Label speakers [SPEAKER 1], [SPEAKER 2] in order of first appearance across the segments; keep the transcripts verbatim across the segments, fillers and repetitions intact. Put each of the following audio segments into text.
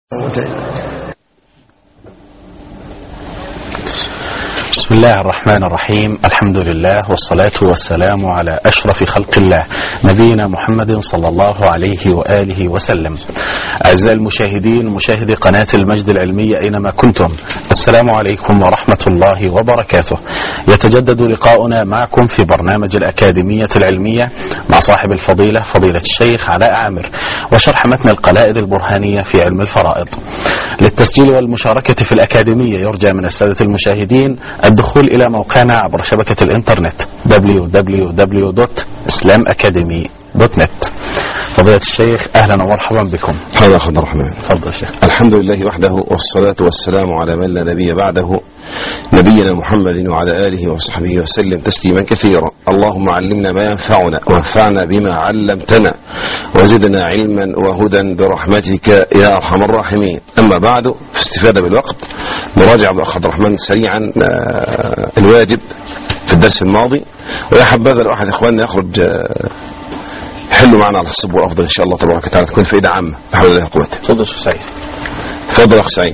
[SPEAKER 1] بسم الله الرحمن الرحيم. الحمد لله والصلاة والسلام على أشرف خلق الله نبينا محمد صلى الله عليه وآله وسلم. أعزائي المشاهدين مشاهدي قناة المجد العلمية أينما كنتم، السلام عليكم ورحمة الله وبركاته. يتجدد لقاؤنا معكم في برنامج الأكاديمية العلمية مع صاحب الفضيلة فضيلة الشيخ علاء عامر، وشرح متن القلائد البرهانية في علم الفرائض. للتسجيل والمشاركة في الأكاديمية يرجى من السادة المشاهدين الدخول إلى موقعنا عبر شبكة الإنترنت دبليو دبليو دبليو دوت اسلام أكاديمي دوت نت. فضيلة الشيخ أهلا ومرحبا بكم.
[SPEAKER 2] هذا أخذ الرحمن.
[SPEAKER 1] تفضل الشيخ.
[SPEAKER 2] الحمد لله وحده والصلاة والسلام على من لا نبي بعده نبينا محمد وعلى آله وصحبه وسلم تسليما كثيرا. اللهم علمنا ما ينفعنا وانفعنا بما علمتنا وزدنا علما وهدى برحمتك يا أرحم الراحمين. أما بعد، في استفادة بالوقت نراجع بأخذ الرحمن سريعا الواجب في الدرس الماضي، ويا حبذا لو أحد إخواننا يخرج حلوا معنا على الصب والأفضل إن شاء الله تبارك وتعالى تكون فائدة عامة بحول الله قوته.
[SPEAKER 1] تفضل شيخ سعيد.
[SPEAKER 2] تفضل أخ سعيد.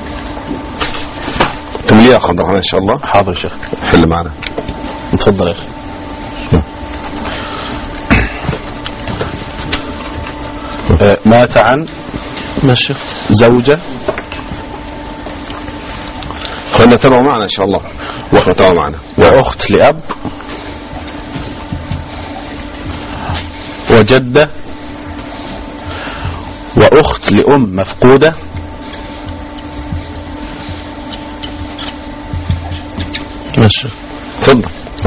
[SPEAKER 2] تمليه يا أخ الرحمن إن شاء الله.
[SPEAKER 1] حاضر شيخ.
[SPEAKER 2] حل معنا.
[SPEAKER 1] تفضل يا أخي. مات عن
[SPEAKER 3] ماشي
[SPEAKER 1] زوجة.
[SPEAKER 2] خلنا تابعوا معنا إن شاء الله. وقت تابعوا معنا.
[SPEAKER 1] وأخت لأب وجدة وأخت لأم مفقودة
[SPEAKER 3] ماشي.
[SPEAKER 2] تفضل.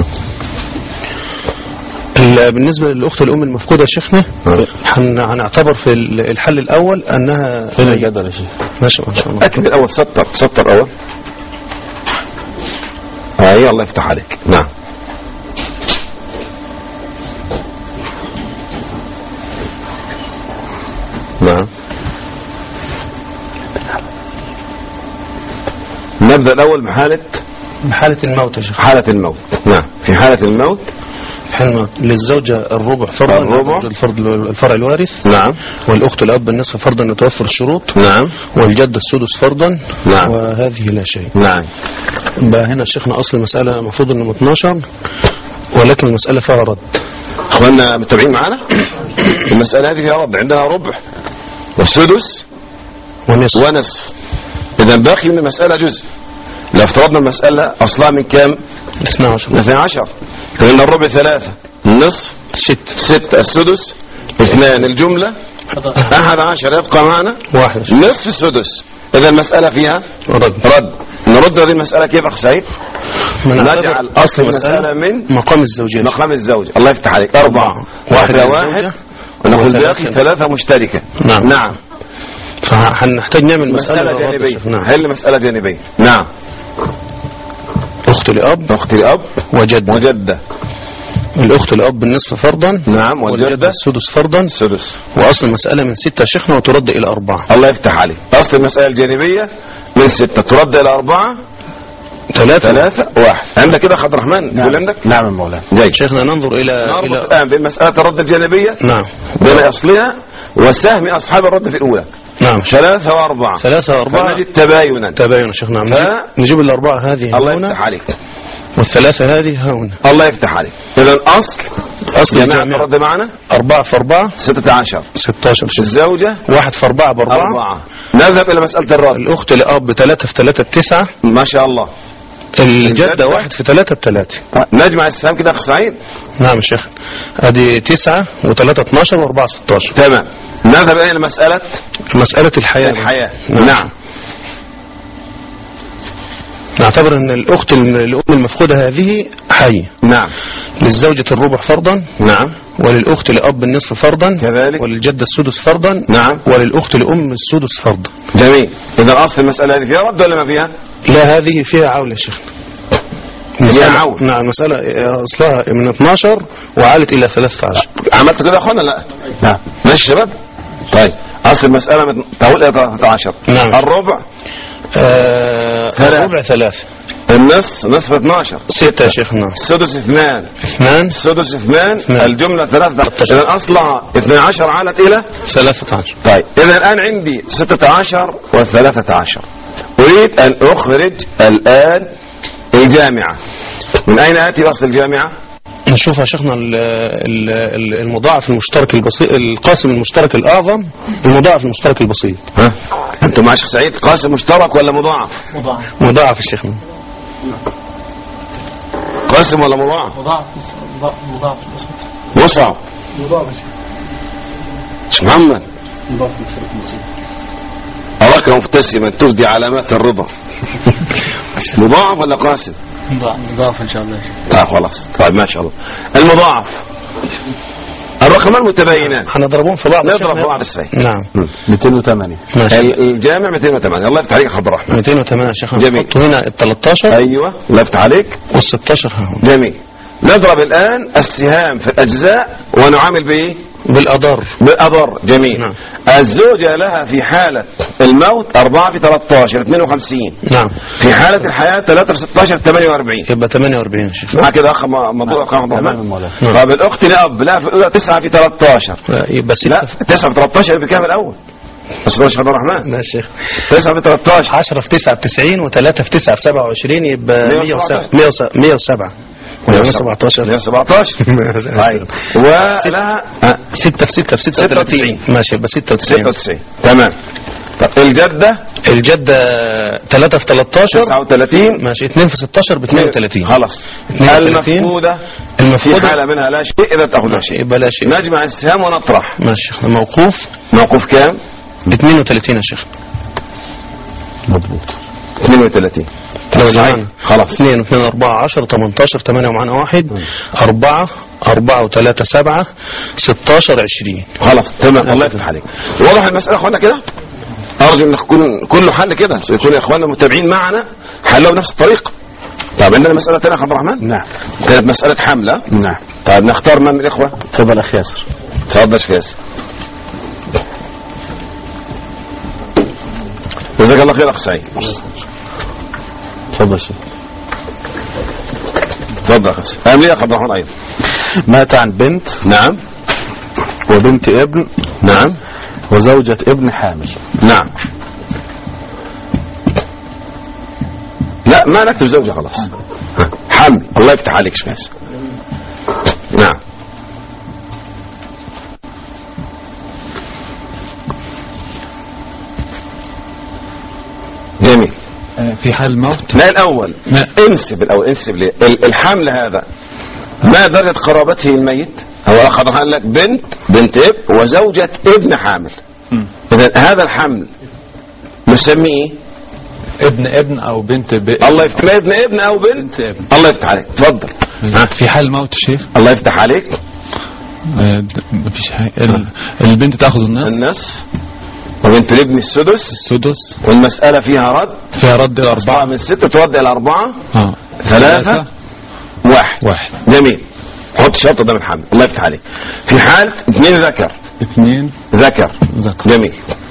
[SPEAKER 3] بالنسبة للأخت الأم المفقودة يا شيخنا هنعتبر في الحل الأول أنها
[SPEAKER 1] فين الجدل يا شيخ؟
[SPEAKER 3] ماشي ما شاء الله.
[SPEAKER 2] أكمل الأول. سطر سطر أول. أي الله يفتح عليك. نعم. نعم. نبدأ الأول بحالة
[SPEAKER 3] بحالة الموت يا شيخ.
[SPEAKER 2] حالة الموت. نعم. في حالة الموت
[SPEAKER 3] في حالة الموت للزوجة الربع فرضا،
[SPEAKER 2] الربع
[SPEAKER 3] الفرد الفرع الوارث.
[SPEAKER 2] نعم.
[SPEAKER 3] والأخت الأب النصف فرضا يتوفر الشروط.
[SPEAKER 2] نعم.
[SPEAKER 3] والجد السدس فرضا.
[SPEAKER 2] نعم.
[SPEAKER 3] وهذه لا شيء.
[SPEAKER 2] نعم.
[SPEAKER 3] بقى هنا شيخنا أصل المسألة المفروض أنه اثناشر، ولكن المسألة فيها رد.
[SPEAKER 2] اخواننا متابعين معنا؟ المسألة هذه فيها رد. عندنا ربع والسدس
[SPEAKER 3] ونصف
[SPEAKER 2] ونصف. إذا باقي من المسألة جزء. لو افترضنا المسألة أصلها من كام؟
[SPEAKER 3] اثني عشر.
[SPEAKER 2] اثني عشر. فإن الربع ثلاثة، النصف
[SPEAKER 3] ست
[SPEAKER 2] ست، السدس اثنان، الجملة أحد عشر. يبقى معنا
[SPEAKER 3] واحد
[SPEAKER 2] نصف السدس. إذا المسألة فيها
[SPEAKER 3] رد.
[SPEAKER 2] رد. نرد هذه المسألة كيف أخ سعيد؟ نجعل
[SPEAKER 3] أصل
[SPEAKER 2] المسألة من
[SPEAKER 3] مقام الزوجية.
[SPEAKER 2] مقام الزوج. الله يفتح عليك. أربعة واحد واحد ونقول باقي ثلاثة مشتركة.
[SPEAKER 3] نعم.
[SPEAKER 2] نعم.
[SPEAKER 3] فهنحتاج نعمل مسألة,
[SPEAKER 2] مسألة جانبية.
[SPEAKER 3] نعم.
[SPEAKER 2] هل مسألة جانبية. نعم.
[SPEAKER 3] أخت لأب
[SPEAKER 2] أخت لأب
[SPEAKER 3] وجدة
[SPEAKER 2] وجدة.
[SPEAKER 3] الأخت الأب النصف فرضا.
[SPEAKER 2] نعم.
[SPEAKER 3] والجدة السدس فرضا.
[SPEAKER 2] سدس.
[SPEAKER 3] وأصل المسألة من ستة شيخنا وترد إلى أربعة.
[SPEAKER 2] الله يفتح عليك. أصل المسألة الجانبية من ستة ترد إلى أربعة.
[SPEAKER 3] ثلاثة
[SPEAKER 2] ثلاثة واحد. عندك كده أخ الرحمن؟
[SPEAKER 1] نعم.
[SPEAKER 2] عندك؟
[SPEAKER 1] نعم مولانا.
[SPEAKER 2] جاي.
[SPEAKER 3] شيخنا ننظر إلى
[SPEAKER 2] نربط
[SPEAKER 3] إلى
[SPEAKER 2] الآن بين مسألة الرد الجانبية.
[SPEAKER 3] نعم.
[SPEAKER 2] بين أصلها وسهم أصحاب الرد في الأولى.
[SPEAKER 3] نعم.
[SPEAKER 2] ثلاثة وأربعة.
[SPEAKER 3] ثلاثة وأربعة.
[SPEAKER 2] فنجد تباينا.
[SPEAKER 3] تباين شيخنا. نعم. نجيب, نجيب الأربعة هذه
[SPEAKER 2] الله
[SPEAKER 3] هنا.
[SPEAKER 2] يفتح عليك.
[SPEAKER 3] والثلاثة هذه هنا.
[SPEAKER 2] الله يفتح عليك. إذا أصل
[SPEAKER 3] أصل
[SPEAKER 2] جماعة
[SPEAKER 3] الجامعة
[SPEAKER 2] الرد معنا
[SPEAKER 3] أربعة في أربعة
[SPEAKER 2] ستة عشر.
[SPEAKER 3] ستة عشر.
[SPEAKER 2] الزوجة
[SPEAKER 3] واحد في أربعة بأربعة.
[SPEAKER 2] أربعة. نذهب إلى مسألة الرد.
[SPEAKER 3] الأخت لأب ثلاثة في ثلاثة بتسعة.
[SPEAKER 2] ما شاء الله.
[SPEAKER 3] الجدة واحد في ثلاثة بثلاثة.
[SPEAKER 2] نجمع السهام كده أخ سعيد.
[SPEAKER 3] نعم شيخ. ادي تسعة وثلاثة اثناشر واربعة ستاشر.
[SPEAKER 2] تمام. نذهب إلى مسألة
[SPEAKER 3] مسألة الحياة.
[SPEAKER 2] الحياة.
[SPEAKER 3] نعم.
[SPEAKER 2] نعم.
[SPEAKER 3] نعتبر ان الاخت الام المفقودة هذه حية.
[SPEAKER 2] نعم.
[SPEAKER 3] للزوجة الربع فرضا.
[SPEAKER 2] نعم.
[SPEAKER 3] وللأخت لأب النصف فرضا.
[SPEAKER 2] كذلك.
[SPEAKER 3] وللجدة السدس فرضا.
[SPEAKER 2] نعم.
[SPEAKER 3] وللأخت لأم السدس فرضا.
[SPEAKER 2] جميل. إذا أصل المسألة هذه فيها رد ولا ما فيها؟
[SPEAKER 3] لا هذه فيها عول يا شيخ.
[SPEAKER 2] فيها عول.
[SPEAKER 3] نعم. المسألة أصلها من اثناشر وعالت إلى ثلاثة عشر.
[SPEAKER 2] عملت كده يا أخوانا؟ لا.
[SPEAKER 1] نعم.
[SPEAKER 2] ماشي شباب. طيب أصل المسألة من تقول إلى ثلاثة عشر.
[SPEAKER 3] نعم.
[SPEAKER 2] الربع
[SPEAKER 3] آه الربع ثلاثة.
[SPEAKER 2] النص نصف اثناشر.
[SPEAKER 3] ستة يا شيخنا.
[SPEAKER 2] السدس اثنان.
[SPEAKER 3] اثنان.
[SPEAKER 2] السدس اثنان.
[SPEAKER 3] اثنان.
[SPEAKER 2] الجملة ثلاثة. إذا أصلها اثنى عشر عالت إلى
[SPEAKER 3] ثلاثة عشر.
[SPEAKER 2] طيب إذا الآن عندي ستة عشر وثلاثة عشر. أريد أن أخرج الآن الجامعة. من أين آتي أصل الجامعة؟
[SPEAKER 3] نشوف يا شيخنا المضاعف المشترك البسيط، القاسم المشترك الأعظم، المضاعف المشترك البسيط.
[SPEAKER 2] ها أنتم مع شيخ سعيد قاسم مشترك ولا مضاعف؟
[SPEAKER 3] مضاعف. مضاعف يا شيخنا.
[SPEAKER 2] قاسم ولا مضاعف؟
[SPEAKER 4] مضاعف. مضاعف
[SPEAKER 2] مصعب.
[SPEAKER 4] مضاعف
[SPEAKER 2] شيخ محمد.
[SPEAKER 4] مضاعف مشترك بسيط.
[SPEAKER 2] أراك مبتسما تفدي علامات الرضا. مضاعف ولا قاسم؟
[SPEAKER 4] مضاعف إن شاء الله.
[SPEAKER 2] طيب خلاص. طيب ما شاء الله. المضاعف الرقمان متباينان
[SPEAKER 3] هنضربهم في بعض.
[SPEAKER 2] نضرب في بعض ازاي؟
[SPEAKER 3] نعم.
[SPEAKER 1] مئتين وثمانية.
[SPEAKER 2] الجامع مئتين وثمانية. الله يفتح عليك يا عبد الرحمن.
[SPEAKER 3] مئتين وثمانية يا شيخ.
[SPEAKER 2] جميل.
[SPEAKER 3] نحط هنا ال ثلاثة عشر.
[SPEAKER 2] ايوه الله يفتح عليك.
[SPEAKER 3] وال ستة عشر ها.
[SPEAKER 2] جميل. نضرب الان السهام في الاجزاء ونعامل بايه؟
[SPEAKER 3] بالاضر.
[SPEAKER 2] بالاضر. جميل.
[SPEAKER 3] نعم.
[SPEAKER 2] الزوجة لها في حالة الموت أربعة في ثلاثة عشر اثنين وخمسين.
[SPEAKER 3] نعم.
[SPEAKER 2] في حالة الحياة ثلاثة في ستة عشر ثمانية وأربعين.
[SPEAKER 3] يبقى ثمانية وأربعين يا شيخ.
[SPEAKER 2] مع كده اخ موضوع اخ عبد الرحمن.
[SPEAKER 3] نعم.
[SPEAKER 2] طب الاخت لاب لا في الاولى تسعة في ثلاثة عشر.
[SPEAKER 3] يبقى ستة.
[SPEAKER 2] لا تسعة في ثلاثة عشر بكام الاول؟ بس يا عبد الرحمن.
[SPEAKER 3] لا يا شيخ.
[SPEAKER 2] تسعة في ثلاثة عشر.
[SPEAKER 3] عشرة في تسعة بتسعين و3 في تسعة في سبعة وعشرين يبقى
[SPEAKER 2] مئة وسبعة.
[SPEAKER 3] مئة وسبعة. مئة وسبعة عشر.
[SPEAKER 2] مئة وسبعة عشر. طيب ولها
[SPEAKER 3] ستة في ستة في ستة وثلاثين. ماشي يبقى ستة وتسعين.
[SPEAKER 2] ستة وتسعين. تمام. طب الجدة
[SPEAKER 3] الجدة ثلاثة في ثلاثة عشر
[SPEAKER 2] تسعة وثلاثين.
[SPEAKER 3] ماشي. اثنين في ستة عشر ب اثنين وثلاثين.
[SPEAKER 2] خلاص.
[SPEAKER 3] اثنين وثلاثين.
[SPEAKER 2] المفقودة
[SPEAKER 3] المفقودة
[SPEAKER 2] في حالة منها لا شيء إذا تأخذ شيء
[SPEAKER 3] يبقى لا شيء.
[SPEAKER 2] نجمع السهام ونطرح.
[SPEAKER 3] ماشي. موقوف.
[SPEAKER 2] موقوف كام؟
[SPEAKER 3] اثنين وثلاثين يا شيخ.
[SPEAKER 1] مضبوط.
[SPEAKER 2] اثنين وثلاثين.
[SPEAKER 3] صحيح.
[SPEAKER 2] خلاص.
[SPEAKER 3] اثنين واثنين أربعة عشر ثمانية عشر ثمانية ومعنا واحد. أربعة أربعة وثلاثة سبعة ستة عشر عشرين.
[SPEAKER 2] خلاص تمام. الله يفتح عليك. واضح المسألة اخوانا كده؟ أرجو أن يكون كله حل كده يكون يا اخوانا المتابعين معنا حلوا بنفس الطريقة. طيب عندنا مسألة ثانية يا عبد الرحمن؟
[SPEAKER 1] نعم.
[SPEAKER 2] كانت مسألة حملة.
[SPEAKER 1] نعم.
[SPEAKER 2] طيب نختار من الإخوة؟
[SPEAKER 1] تفضل أخي ياسر.
[SPEAKER 2] تفضل يا ياسر. جزاك الله خير أخ سعيد.
[SPEAKER 1] تفضل شيخ.
[SPEAKER 2] تفضل يا أخي. أهم لي يا عبد الرحمن أيضا.
[SPEAKER 1] مات عن بنت.
[SPEAKER 2] نعم.
[SPEAKER 1] وبنت ابن.
[SPEAKER 2] نعم.
[SPEAKER 1] وزوجة ابن حامل.
[SPEAKER 2] نعم. لا ما نكتب زوجة خلاص. حمل. الله يفتح عليك شماس. نعم. جميل.
[SPEAKER 5] في حال الموت.
[SPEAKER 2] لا الأول
[SPEAKER 5] لا.
[SPEAKER 2] انسب الأول انسب لي الحمل هذا ما درجة قرابته الميت؟ هو أخذ قال لك بنت بنت اب وزوجة ابن حامل. إذا هذا الحمل نسميه
[SPEAKER 5] ابن ابن او بنت ب...
[SPEAKER 2] الله يفتح ابن ابن او بنت,
[SPEAKER 5] بنت ابن.
[SPEAKER 2] الله يفتح عليك. تفضل.
[SPEAKER 5] في حال الموت شيخ.
[SPEAKER 2] الله يفتح عليك.
[SPEAKER 5] آه مفيش حاجة. ال... البنت تاخذ النصف.
[SPEAKER 2] النصف وبنت الابن السدس.
[SPEAKER 5] السدس.
[SPEAKER 2] والمسألة فيها رد.
[SPEAKER 5] فيها رد الى
[SPEAKER 2] أربعة
[SPEAKER 5] أربعة
[SPEAKER 2] من ستة تودي إلى أربعة.
[SPEAKER 5] اه
[SPEAKER 2] ثلاثة. واحد.
[SPEAKER 5] واحد.
[SPEAKER 2] جميل. حط شرط قدام الحمل. الله يفتح عليك. في حال اثنين ذكر.
[SPEAKER 5] اثنين
[SPEAKER 2] ذكر.
[SPEAKER 5] ذكر.
[SPEAKER 2] جميل.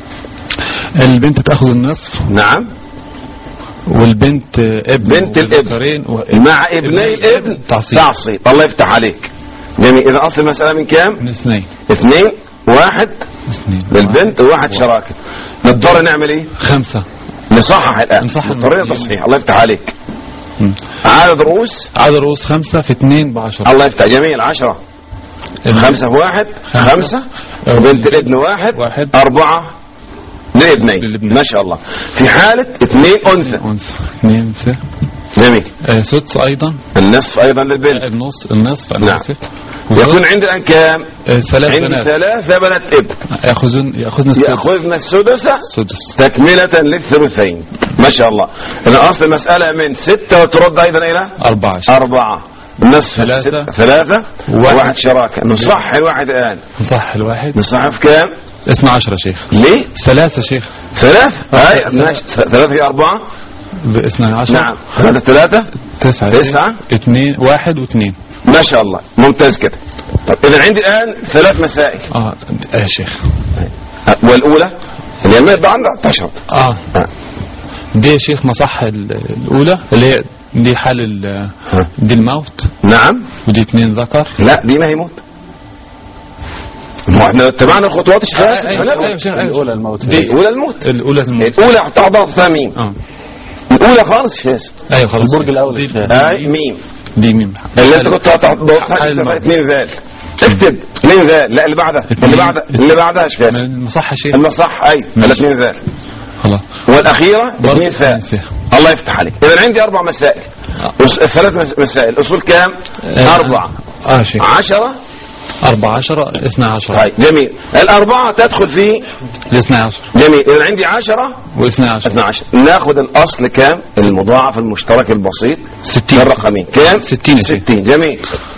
[SPEAKER 5] البنت تاخذ النصف.
[SPEAKER 2] نعم.
[SPEAKER 5] والبنت ابن
[SPEAKER 2] بنت الابن
[SPEAKER 5] و...
[SPEAKER 2] مع ابني الابن
[SPEAKER 5] تعصيب.
[SPEAKER 2] تعصيب. الله يفتح عليك. جميل. إذا أصل المسألة من كام؟
[SPEAKER 5] من اثنين.
[SPEAKER 2] اثنين. واحد
[SPEAKER 5] اثنين
[SPEAKER 2] للبنت وواحد شراكة. نضطر نعمل ايه؟
[SPEAKER 5] خمسة.
[SPEAKER 2] نصحح الآن.
[SPEAKER 5] نصحح
[SPEAKER 2] نضطر تصحيح. الله يفتح عليك. عدد رؤوس.
[SPEAKER 5] عدد رؤوس خمسة في اثنين بعشرة.
[SPEAKER 2] الله يفتح. جميل. عشرة. خمسة في واحد. خمسة, خمسة. بنت الابن واحد.
[SPEAKER 5] واحد.
[SPEAKER 2] أربعة للابنين. ما شاء الله. في حالة اثنين أنثى.
[SPEAKER 5] أنثى. اثنين أنثى.
[SPEAKER 2] جميل.
[SPEAKER 5] آه سدس أيضا.
[SPEAKER 2] النصف أيضا للبنت.
[SPEAKER 5] آه النص النصف.
[SPEAKER 2] نعم. يكون عندنا الآن كام؟
[SPEAKER 5] آه ثلاث
[SPEAKER 2] عند
[SPEAKER 5] بنات.
[SPEAKER 2] ثلاثة بنات ابن.
[SPEAKER 5] يأخذون يأخذن السدس.
[SPEAKER 2] يأخذن السدس.
[SPEAKER 5] السدس.
[SPEAKER 2] تكملة للثلثين. ما شاء الله. إذا أصل المسألة من ستة وترد أيضا إلى
[SPEAKER 5] أربعة.
[SPEAKER 2] أربعة. نصف
[SPEAKER 5] ثلاثة.
[SPEAKER 2] ثلاثة.
[SPEAKER 5] واحد.
[SPEAKER 2] واحد شراكة. نصح الواحد الآن.
[SPEAKER 5] نصح الواحد.
[SPEAKER 2] نصح في كام؟
[SPEAKER 5] اثنى عشر شيخ.
[SPEAKER 2] ليه؟
[SPEAKER 5] ثلاثة شيخ.
[SPEAKER 2] ثلاثة. هاي
[SPEAKER 5] ثلاثة.
[SPEAKER 2] ثلاثة هي أربعة.
[SPEAKER 5] باثنى عشر.
[SPEAKER 2] نعم. ثلاثة ثلاثة.
[SPEAKER 5] تسعة.
[SPEAKER 2] تسعة.
[SPEAKER 5] اثنين واحد واثنين.
[SPEAKER 2] ما شاء الله. ممتاز كده. طب إذا عندي الآن ثلاث مسائل.
[SPEAKER 5] اه يا شيخ.
[SPEAKER 2] والأولى اللي ما يبقى عندها تشرط.
[SPEAKER 5] اه, آه. دي يا شيخ مصح الأولى اللي هي دي حال ال- دي الموت
[SPEAKER 2] نعم.
[SPEAKER 5] ودي اثنين ذكر.
[SPEAKER 2] لا دي ما هي موت. ما احنا اتبعنا الخطوات الشرعيه.
[SPEAKER 5] أيوة، أيوة، أيوة.
[SPEAKER 1] الأولى الموت.
[SPEAKER 5] دي
[SPEAKER 2] الاولى الموت.
[SPEAKER 5] الاولى الموت.
[SPEAKER 2] الاولى احطها ضغط ميم.
[SPEAKER 5] اه
[SPEAKER 2] الاولى خالص فاس.
[SPEAKER 5] ايوه خلاص.
[SPEAKER 1] البرج الأول
[SPEAKER 5] دي,
[SPEAKER 1] الشاهد.
[SPEAKER 2] اي ميم.
[SPEAKER 5] دي ميم.
[SPEAKER 2] اللي انت كنت هتحطها
[SPEAKER 5] حال الموت.
[SPEAKER 2] اثنين ذال. اكتب اثنين ذال. لا اللي بعدها اللي بعدها اللي بعدها ايش فاس.
[SPEAKER 5] المصحة شيء.
[SPEAKER 2] المصح اي الاثنين ذال.
[SPEAKER 5] خلاص.
[SPEAKER 2] والاخيره اثنين ثاء.
[SPEAKER 5] ثاء.
[SPEAKER 2] الله يفتح عليك. اذا عندي اربع مسائل. أس- ثلاث مس- مسائل. اصول كام؟
[SPEAKER 5] آه،
[SPEAKER 2] اربعه.
[SPEAKER 5] اه شيء.
[SPEAKER 2] عشرة.
[SPEAKER 5] أربعة عشر اثنا عشر.
[SPEAKER 2] طيب جميل. الاربعه تدخل في
[SPEAKER 5] الاثنى عشر
[SPEAKER 2] جميل. اذا عندي عشرة
[SPEAKER 5] واثنى عشر.
[SPEAKER 2] اثنا عشر. ناخذ الاصل كام؟ المضاعف المشترك البسيط.
[SPEAKER 5] ستين.
[SPEAKER 2] الرقمين كام؟
[SPEAKER 5] ستين يا شيخ.
[SPEAKER 2] ستين. جميل.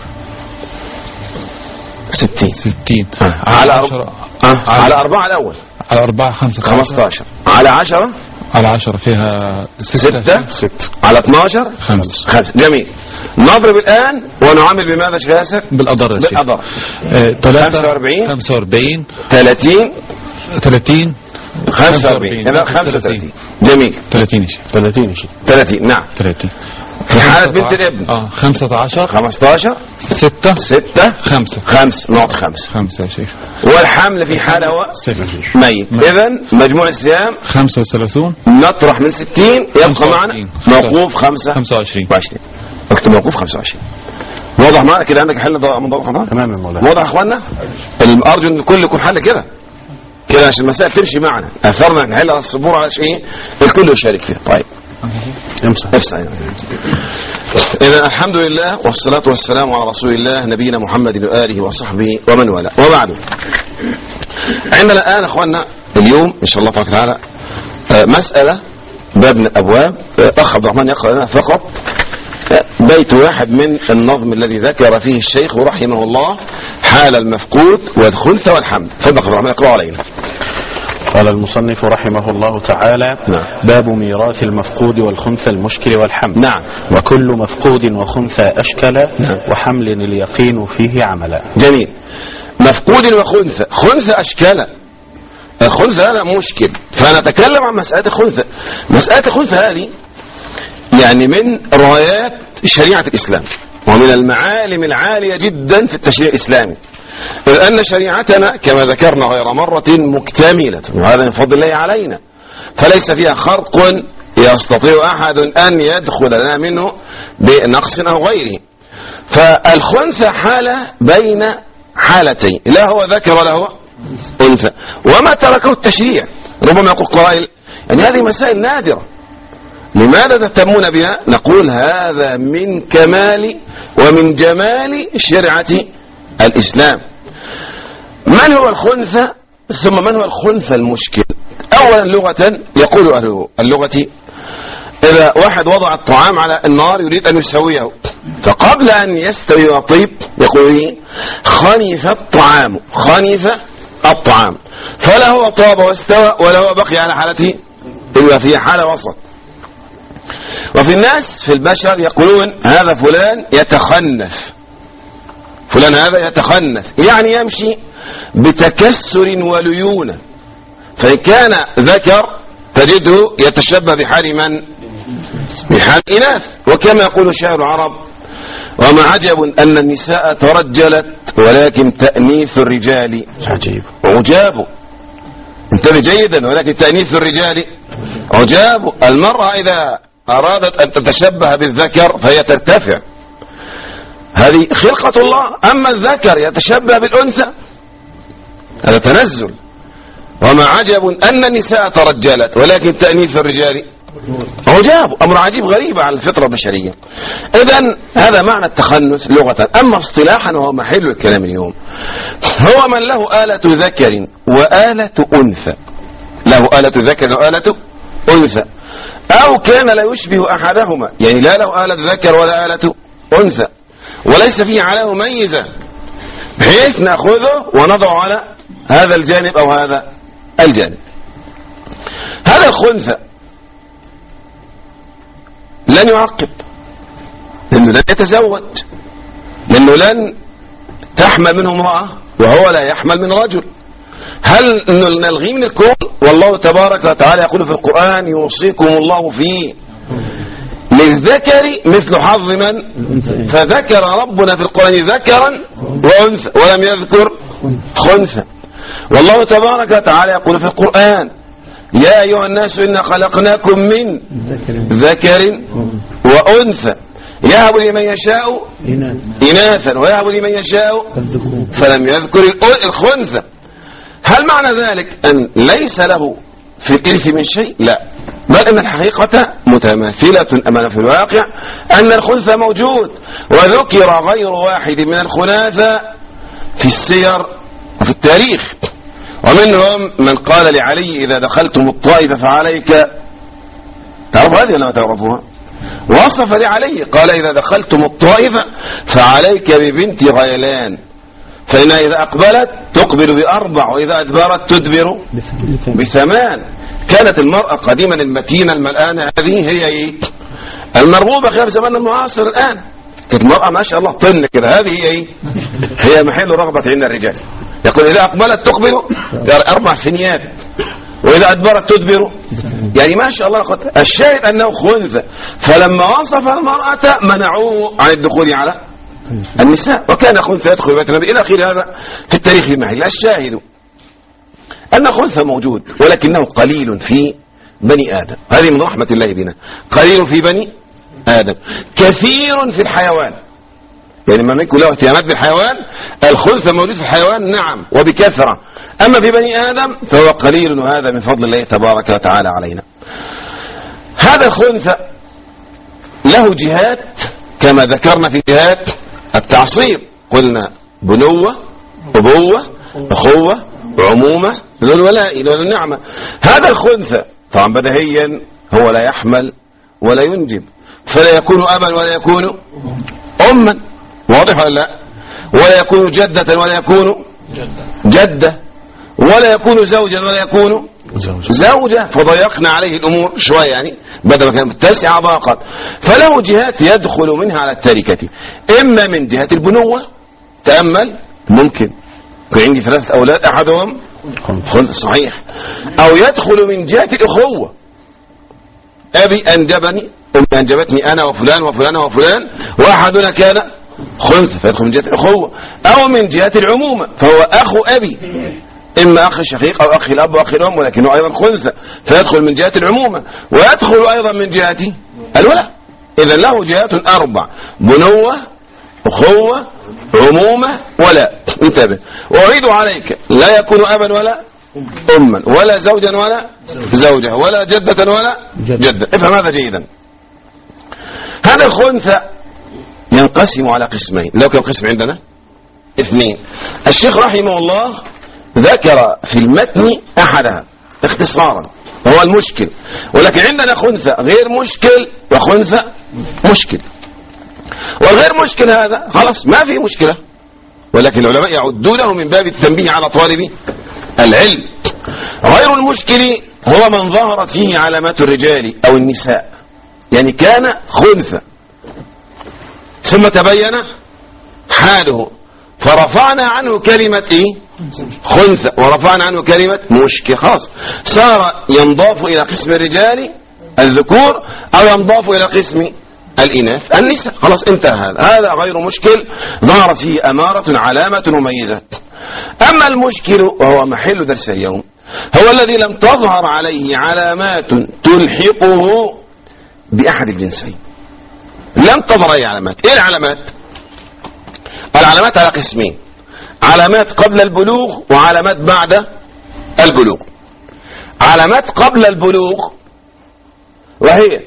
[SPEAKER 2] ستين.
[SPEAKER 5] ستين.
[SPEAKER 2] آه. على
[SPEAKER 5] على
[SPEAKER 2] أرب-
[SPEAKER 5] عشرة.
[SPEAKER 2] آه. على أربعة الأول
[SPEAKER 5] على أربعة خمسة.
[SPEAKER 2] خمستاشر. على عشرة
[SPEAKER 5] على عشرة فيها ستة.
[SPEAKER 2] ستة.
[SPEAKER 1] ست.
[SPEAKER 2] على اثناشر
[SPEAKER 5] خمسة.
[SPEAKER 2] خمسة. جميل. نضرب الآن ونعامل بماذا شيخ ياسر؟
[SPEAKER 5] بالأضر يا شيخ.
[SPEAKER 2] بالأضر.
[SPEAKER 5] آه، ثلاثة.
[SPEAKER 2] خمسة وأربعين.
[SPEAKER 5] خمسة وأربعين.
[SPEAKER 2] ثلاثين.
[SPEAKER 5] ثلاثين.
[SPEAKER 2] خمسة وأربعين. إذا خمسة وثلاثين. جميل.
[SPEAKER 5] ثلاثين يا شيخ.
[SPEAKER 1] ثلاثين شيء.
[SPEAKER 2] ثلاثين. نعم.
[SPEAKER 5] ثلاثين.
[SPEAKER 2] في حالة
[SPEAKER 5] خمسة
[SPEAKER 2] بنت
[SPEAKER 5] عشر.
[SPEAKER 2] الابن
[SPEAKER 5] اه خمسة عشر.
[SPEAKER 2] خمستاشر.
[SPEAKER 5] ستة.
[SPEAKER 2] ستة.
[SPEAKER 5] خمسة.
[SPEAKER 2] خمس نقط خمسة.
[SPEAKER 5] خمسة يا شيخ.
[SPEAKER 2] والحمل في حالة هو
[SPEAKER 5] صفر.
[SPEAKER 2] ميت. إذا مجموع الصيام
[SPEAKER 5] خمسة وثلاثون.
[SPEAKER 2] نطرح من ستين يبقى
[SPEAKER 5] خمسة
[SPEAKER 2] معنا
[SPEAKER 5] وعشرين.
[SPEAKER 2] موقوف خمسة
[SPEAKER 5] خمسة وعشرين.
[SPEAKER 2] وعشرين. اكتب موقوف خمسة وعشرين. واضح معنا كده؟ عندك حل من ضوء خطأ؟
[SPEAKER 1] تمام يا مولانا.
[SPEAKER 2] واضح يا اخوانا؟ ارجو ان الكل يكون حل كده كده عشان المسائل تمشي معنا. اثرنا نحل على السبوره على شيء الكل يشارك فيه. طيب
[SPEAKER 1] امسح.
[SPEAKER 2] افسح. اذا الحمد لله والصلاه والسلام على رسول الله نبينا محمد واله وصحبه ومن والاه. وبعد عندنا الان اخواننا اليوم ان شاء الله تبارك وتعالى مساله باب من الابواب. اخ عبد الرحمن يقرا لنا فقط بيت واحد من النظم الذي ذكر فيه الشيخ رحمه الله حال المفقود والخنثى والحمل. تفضل عبد الرحمن اقرا علينا.
[SPEAKER 1] قال المصنف رحمه الله تعالى:
[SPEAKER 2] نعم.
[SPEAKER 1] باب ميراث المفقود والخنثى المشكل والحمل.
[SPEAKER 2] نعم.
[SPEAKER 1] وكل مفقود وخنثى أشكل.
[SPEAKER 2] نعم.
[SPEAKER 1] وحمل اليقين فيه عملا.
[SPEAKER 2] جميل. مفقود وخنثى. خنثى أشكال. الخنثى هذا مشكل، فنتكلم عن مسألة الخنثى. مسألة الخنثى هذه يعني من رايات شريعة الإسلام ومن المعالم العالية جدا في التشريع الإسلامي، إذ أن شريعتنا كما ذكرنا غير مرة مكتملة، وهذا من فضل الله علينا، فليس فيها خرق يستطيع أحد أن يدخل لنا منه بنقص أو غيره. فالخنثى حالة بين حالتين، لا هو ذكر ولا هو أنثى، وما تركه التشريع. ربما يقول قائل يعني هذه مسائل نادرة، لماذا تهتمون بها؟ نقول هذا من كمال ومن جمال شريعة الإسلام. من هو الخنثى ثم من هو الخنثى المشكل؟ أولا لغة، يقول أهل اللغة إذا واحد وضع الطعام على النار يريد أن يسويه، فقبل أن يستوي ويطيب يقول إيه؟ خنف الطعام، خنف الطعام، فلا هو طاب واستوى ولا هو بقي على حالته، إلا في حالة وسط. وفي الناس في البشر يقولون هذا فلان يتخنث، فلان هذا يتخنث يعني يمشي بتكسر وليونة، فإن كان ذكر تجده يتشبه بحال من؟ بحال إناث. وكما يقول شاعر العرب وما عجب أن النساء ترجلت ولكن تأنيث الرجال
[SPEAKER 1] عجيب
[SPEAKER 2] عجاب. انتبه جيدا، ولكن تأنيث الرجال عجاب. المرأة إذا أرادت أن تتشبه بالذكر فهي ترتفع، هذه خلقة الله. أما الذكر يتشبه بالأنثى هذا تنزل. وما عجب أن النساء ترجلت ولكن تأنيث الرجال عجاب، أمر عجيب غريب على الفطرة البشرية. إذن هذا معنى التخنث لغة. أما اصطلاحا وهو محل الكلام اليوم هو من له آلة ذكر وآلة أنثى، له آلة ذكر وآلة أنثى، أو كان لا يشبه أحدهما، يعني لا له آلة ذكر ولا آلة أنثى وليس فيه علاه ميزة بحيث نأخذه ونضع على هذا الجانب أو هذا الجانب. هذا الخنثى لن يعقب، لأنه لن يتزوج، لأنه لن تحمل منه امرأة وهو لا يحمل من رجل. هل نلغي من الكون؟ والله تبارك وتعالى يقول في القرآن يوصيكم الله في للذكر مثل حظ من؟ فذكر ربنا في القرآن ذكرا وأنثى ولم يذكر خنثى. والله تبارك وتعالى يقول في القرآن يا أيها الناس إنا خلقناكم من ذكر وأنثى يهب لمن يشاء إناثا ويهب لمن يشاء فلم يذكر الخنثى. هل معنى ذلك أن ليس له في الإرث من شيء؟ لا، بل أن الحقيقة متماثلة أمام في الواقع أن الخنثى موجود، وذكر غير واحد من الخناثى في السير وفي التاريخ. ومنهم من قال لعلي إذا دخلتم الطائفة فعليك، تعرف هذه ولا ما تعرفوها؟ وصف لعلي قال إذا دخلتم الطائفة فعليك ببنت غيلان فإنها إذا أقبلت تقبل بأربع وإذا أدبرت تدبر بثمان. كانت المرأة قديما المتينة الملآنة هذه هي إيه؟ المرغوبة خير زمان المعاصر الآن. كانت المرأة ما شاء الله طن كده، هذه هي إيه؟ هي محل رغبة عند الرجال. يقول إذا أقبلت تقبل أربع سنيات وإذا أدبرت تدبر، يعني ما شاء الله. الشاهد أنه خنثى، فلما وصف المرأة منعوه عن الدخول على النساء، وكان خنثى يدخل بيت النبي إلى آخر هذا في التاريخ معي. الشاهد أن الخنثى موجود ولكنه قليل في بني آدم، هذه من رحمة الله بنا. قليل في بني آدم، كثير في الحيوان، يعني ما يكون له اهتمامات بالحيوان. الخنثى موجود في الحيوان نعم وبكثرة، أما في بني آدم فهو قليل، وهذا من فضل الله تبارك وتعالى علينا. هذا الخنثى له جهات كما ذكرنا في جهات التعصيب، قلنا بنوة أبوة أخوة عمومة ذو الولاء ذو النعمة. هذا الخنثى طبعا بديهيا هو لا يحمل ولا ينجب، فلا يكون أبا ولا يكون أما، واضح ولا لا؟ ولا يكون جدة ولا يكون جدة، ولا يكون زوجا ولا يكون زوجة، فضيقنا عليه الأمور شوية، يعني بدل ما كانت تسعة ضاقت. فله جهات يدخل منها على التركة، إما من جهة البنوة، تأمل ممكن يكون عندي ثلاثة أولاد أحدهم خنثى صحيح، أو يدخل من جهة الأخوة، أبي أنجبني أمي أنجبتني أنا وفلان وفلان وفلان وأحدنا كان خنثى فيدخل من جهة الأخوة، أو من جهة العمومة فهو أخو أبي، إما أخ شقيق أو أخي الأب وأخي الأم، ولكنه أيضا خنثى فيدخل من جهة العمومة، ويدخل أيضا من جهة الولاء. إذن له جهات أربع: بنوة أخوة عمومة ولاء. انتبه، وأعيد عليك لا يكون أبا ولا أما ولا زوجا ولا زوجة ولا جدة ولا جدة. افهم هذا جيدا. هذا الخنثى ينقسم على قسمين، لو كان قسم عندنا اثنين. الشيخ رحمه الله ذكر في المتن أحدها اختصارا وهو المشكل، ولكن عندنا خنثى غير مشكل وخنثى مشكل. والغير مشكل هذا خلاص ما في مشكلة، ولكن العلماء يعدونه من باب التنبيه على طالب العلم. غير المشكل هو من ظهرت فيه علامات الرجال أو النساء، يعني كان خنثى ثم تبين حاله فرفعنا عنه كلمة إيه؟ خنثى، ورفعنا عنه كلمة مشكل، خلاص صار ينضاف إلى قسم الرجال الذكور أو ينضاف إلى قسم الإناث النساء، خلاص انتهى هذا. هذا غير مشكل ظهرت فيه أمارة علامة مميزة. أما المشكل وهو محل درس اليوم هو الذي لم تظهر عليه علامات تلحقه بأحد الجنسين، لم تظهر أي علامات. إيه العلامات؟ العلامات على قسمين: علامات قبل البلوغ وعلامات بعد البلوغ. علامات قبل البلوغ وهي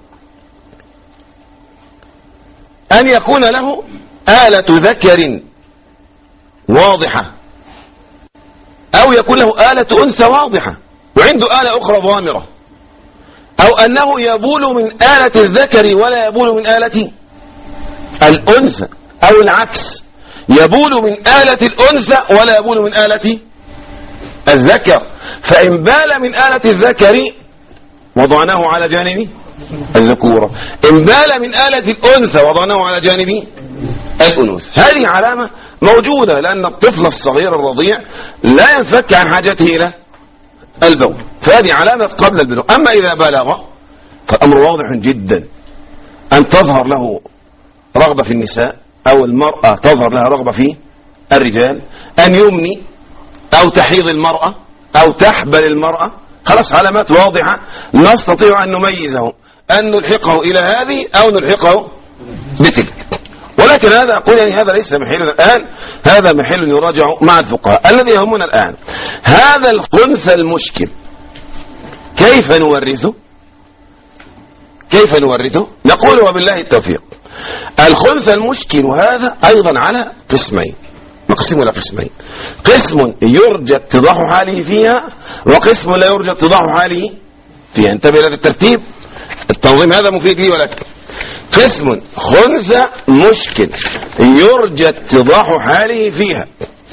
[SPEAKER 2] أن يكون له آلة ذكر واضحة، أو يكون له آلة أنثى واضحة وعنده آلة أخرى ضامرة، أو أنه يبول من آلة الذكر ولا يبول من آلة الأنثى، أو العكس يبول من آلة الأنثى ولا يبول من آلة الذكر. فإن بال من آلة الذكر وضعناه على جانب الذكورة، إن بال من آلة الأنثى وضعناه على جانب الأنوثة. هذه علامة موجودة لأن الطفل الصغير الرضيع لا ينفك عن حاجته إلى البول، فهذه علامة قبل البلوغ. أما إذا بلغ فالأمر واضح جدا، أن تظهر له رغبة في النساء، أو المرأة تظهر لها رغبة في الرجال، أن يمني أو تحيض المرأة أو تحبل المرأة، خلاص علامات واضحة نستطيع أن نميزه، أن نلحقه إلى هذه أو نلحقه بتلك. ولكن هذا أقول يعني هذا ليس محل الآن، هذا محل يراجع مع الفقهاء. الذي يهمنا الآن هذا الخنثى المشكل كيف نورثه؟ كيف نورثه؟ نقول وبالله التوفيق. الخنثى المشكل هذا أيضا على قسمين، نقسم إلى قسمين: قسم يرجى اتضاح حاله فيها، وقسم لا يرجى اتضاح حاله فيها. انتبه إلى الترتيب، التنظيم هذا مفيد لي ولك. قسم خنثى مشكل يرجى اتضاح حاله فيها،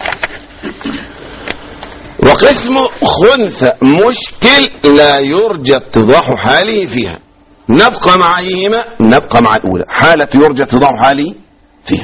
[SPEAKER 2] وقسم خنثى مشكل لا يرجى اتضاح حاله فيها. نبقى مع أيهما؟ نبقى مع الأولى، حالة يرجى اتضاح حاله فيها.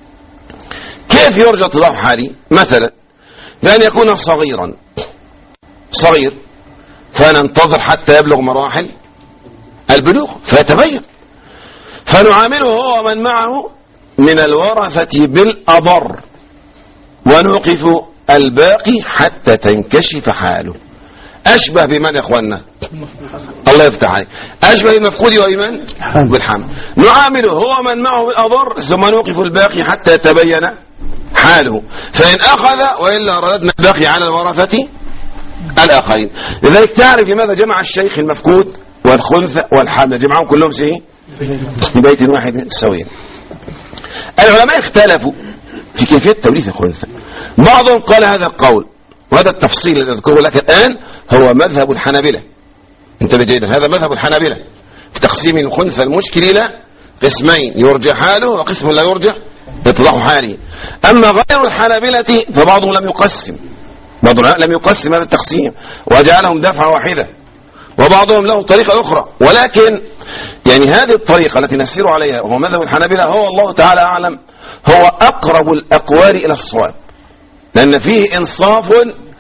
[SPEAKER 2] كيف يرجى اتضاح حاله؟ مثلا بأن يكون صغيرا، صغير فننتظر حتى يبلغ مراحل البلوغ فيتبين، فنعامله هو ومن معه من الورثة بالأضر، ونوقف الباقي حتى تنكشف حاله. أشبه بمن يا أخوانا؟ الله يفتح عليك، أشبه بالمفقود وإيمان بالحمل. نعامله هو من معه بالأضر، ثم نوقف الباقي حتى يتبين حاله، فإن أخذ وإلا رددنا الباقي على الورثة الآخرين. لذلك تعرف لماذا جمع الشيخ المفقود والخنثى والحمل، جمعهم كلهم في بيت واحد سويا. العلماء اختلفوا في كيفية توريث الخنثى. بعضهم قال هذا القول، وهذا التفصيل الذي أذكره لك الآن هو مذهب الحنابلة. انتبه جيدا، هذا مذهب الحنابلة في تقسيم الخنثى المشكل إلى قسمين: يرجى حاله وقسم لا يرجى اتضاح حاله. أما غير الحنابلة فبعضهم لم يقسم، بعضهم لم يقسم هذا التقسيم وجعلهم دفعة واحدة، وبعضهم له طريقة أخرى. ولكن يعني هذه الطريقة التي نسير عليها وهو مذهب الحنابلة هو الله تعالى أعلم هو أقرب الأقوال إلى الصواب، لأن فيه إنصاف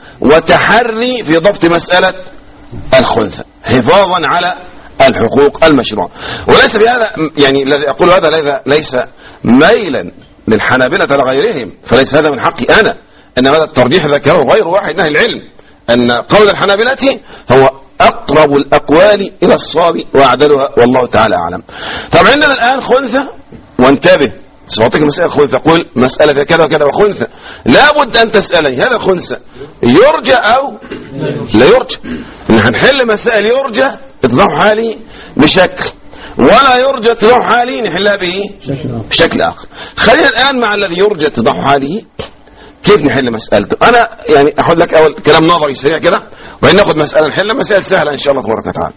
[SPEAKER 2] وتحري في ضبط مسألة الخنثى حفاظا على الحقوق المشروعة. وليس بهذا يعني الذي أقول هذا ليس ميلا للحنابلة لغيرهم، فليس هذا من حقي أنا، أن هذا الترجيح ذكره غير واحد من أهل العلم، أن قول الحنابلة هو أقرب الأقوال إلى الصواب وأعدلها والله تعالى أعلم. طب عندنا الآن خنثى، وانتبه سأعطيك مسألة خنثى، قل مسألة كذا وكذا وخنثى، لابد أن تسألني هذا الخنثى يرجى أو لا يرجى. نحل مسائل يرجى اتضاح حالي بشكل، ولا يرجى اتضاح حالي نحلها بإيه؟ بشكل آخر. خلينا الآن مع الذي يرجى اتضاح حالي كيف نحل مسألته. أنا يعني أحط لك أول كلام نظري سريع كده، وإن ناخذ مسألة نحلها مسائل سهلة إن شاء الله تبارك وتعالى.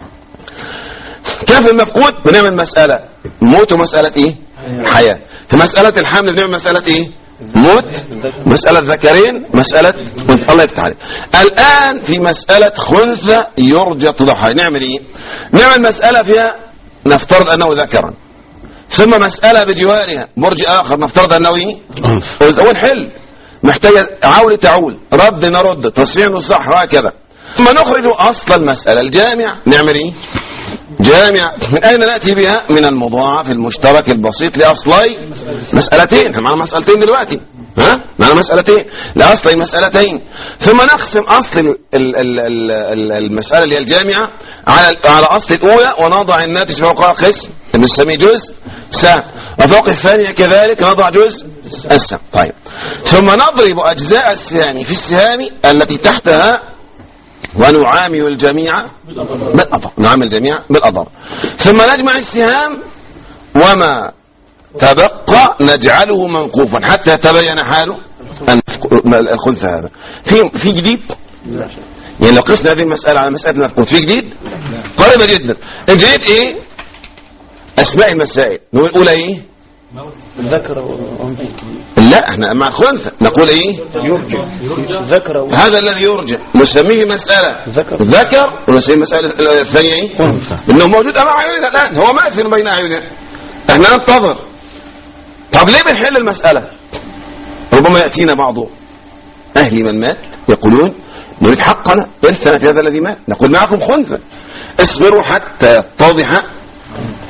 [SPEAKER 2] كيف المفقود بنعمل مسألة موت ومسألة إيه؟ حياة. في مسألة الحمل بنعمل مسألة إيه؟ موت، مسألة ذكرين، مسألة الله يفتح عليك. الآن في مسألة خنثى يرجى اتضاح حالي نعمل إيه؟ نعمل مسألة فيها نفترض أنه ذكرا، ثم مسألة بجوارها برج آخر نفترض أنه إيه؟ ونحل محتاجة عول تعول، رد نرد، تصحيح نصح، وهكذا. ثم نخرج أصل المسألة الجامع نعمل إيه؟ جامع. من أين نأتي بها؟ من المضاعف المشترك البسيط لأصلي مسألتين. احنا معنا مسألتين دلوقتي، ها؟ معنا مسألتين لأصلي مسألتين. ثم نقسم أصل ال ال ال ال المسألة اللي هي الجامعة على على أصل الأولى، ونضع الناتج فوقها قسم نسميه جزء سهم، وفوق الثانية كذلك نضع جزء السهم. طيب، ثم نضرب أجزاء السهام في السهام التي تحتها ونعامل الجميع بالأضر، نعامل الجميع بالأضر. ثم نجمع السهام وما تبقى نجعله منقوفا حتى يتبين حاله الخنثى. هذا في في جديد؟ يعني لو قسنا هذه المسألة على مسألة المفقود في جديد؟ قريبة جدا. الجديد ايه؟ أسماء المسائل. نقول الأولى ايه؟
[SPEAKER 4] ذكر وأنثى.
[SPEAKER 2] لا، احنا مع الخنثى نقول ايه؟
[SPEAKER 4] يرجى ذكر.
[SPEAKER 2] هذا الذي يرجى نسميه مسألة ذكر, ذكر ونسميه مسألة الثانية ايه؟ أنثى. انه موجود امام عيوننا الان، هو ماثل بين اعيننا، احنا ننتظر. طب ليه بنحل المسألة؟ ربما يأتينا بعض اهل من مات يقولون نريد حقنا، ارثنا في هذا الذي مات. نقول معكم خنثى، اصبروا حتى يتضح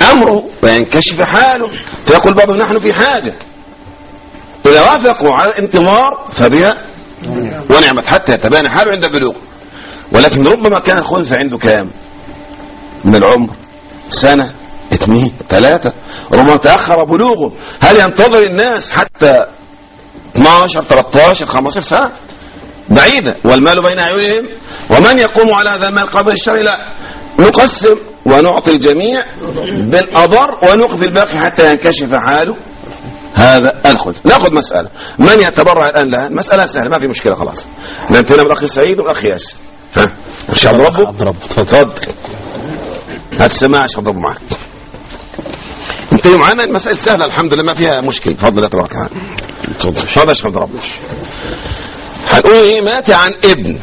[SPEAKER 2] أمره وينكشف حاله، فيقول بعضهم نحن في حاجة. إذا وافقوا على الانتظار فبها ونعمت حتى يتبين حاله عند البلوغ. ولكن ربما كان الخنثى عنده كام من العمر؟ سنة، اثنين، ثلاثة، ربما تأخر بلوغه. هل ينتظر الناس حتى اثناشر، ثلاثة عشر، خمسة عشر سنة؟ بعيدة. والمال بين أعينهم ومن يقوم على هذا المال قبل الشرع؟ لا، نقسم ونعطي الجميع بالأضر ونخذ الباقي حتى ينكشف حاله هذا الخنث. ناخذ مسألة من يتبرع الآن لها. المسألة سهلة ما في مشكلة، خلاص ننتهي من الأخ سعيد والأخ ياسر. ها مش عبد ربه؟
[SPEAKER 1] عبد ربه
[SPEAKER 2] تفضل. هات السماعة عشان عبد ربه معك. انتهوا معنا، المسائل سهلة الحمد لله ما فيها مشكلة. تفضل يا تبارك الله. تفضل. تفضل يا عبد ربه. هنقول ايه؟ مات عن ابن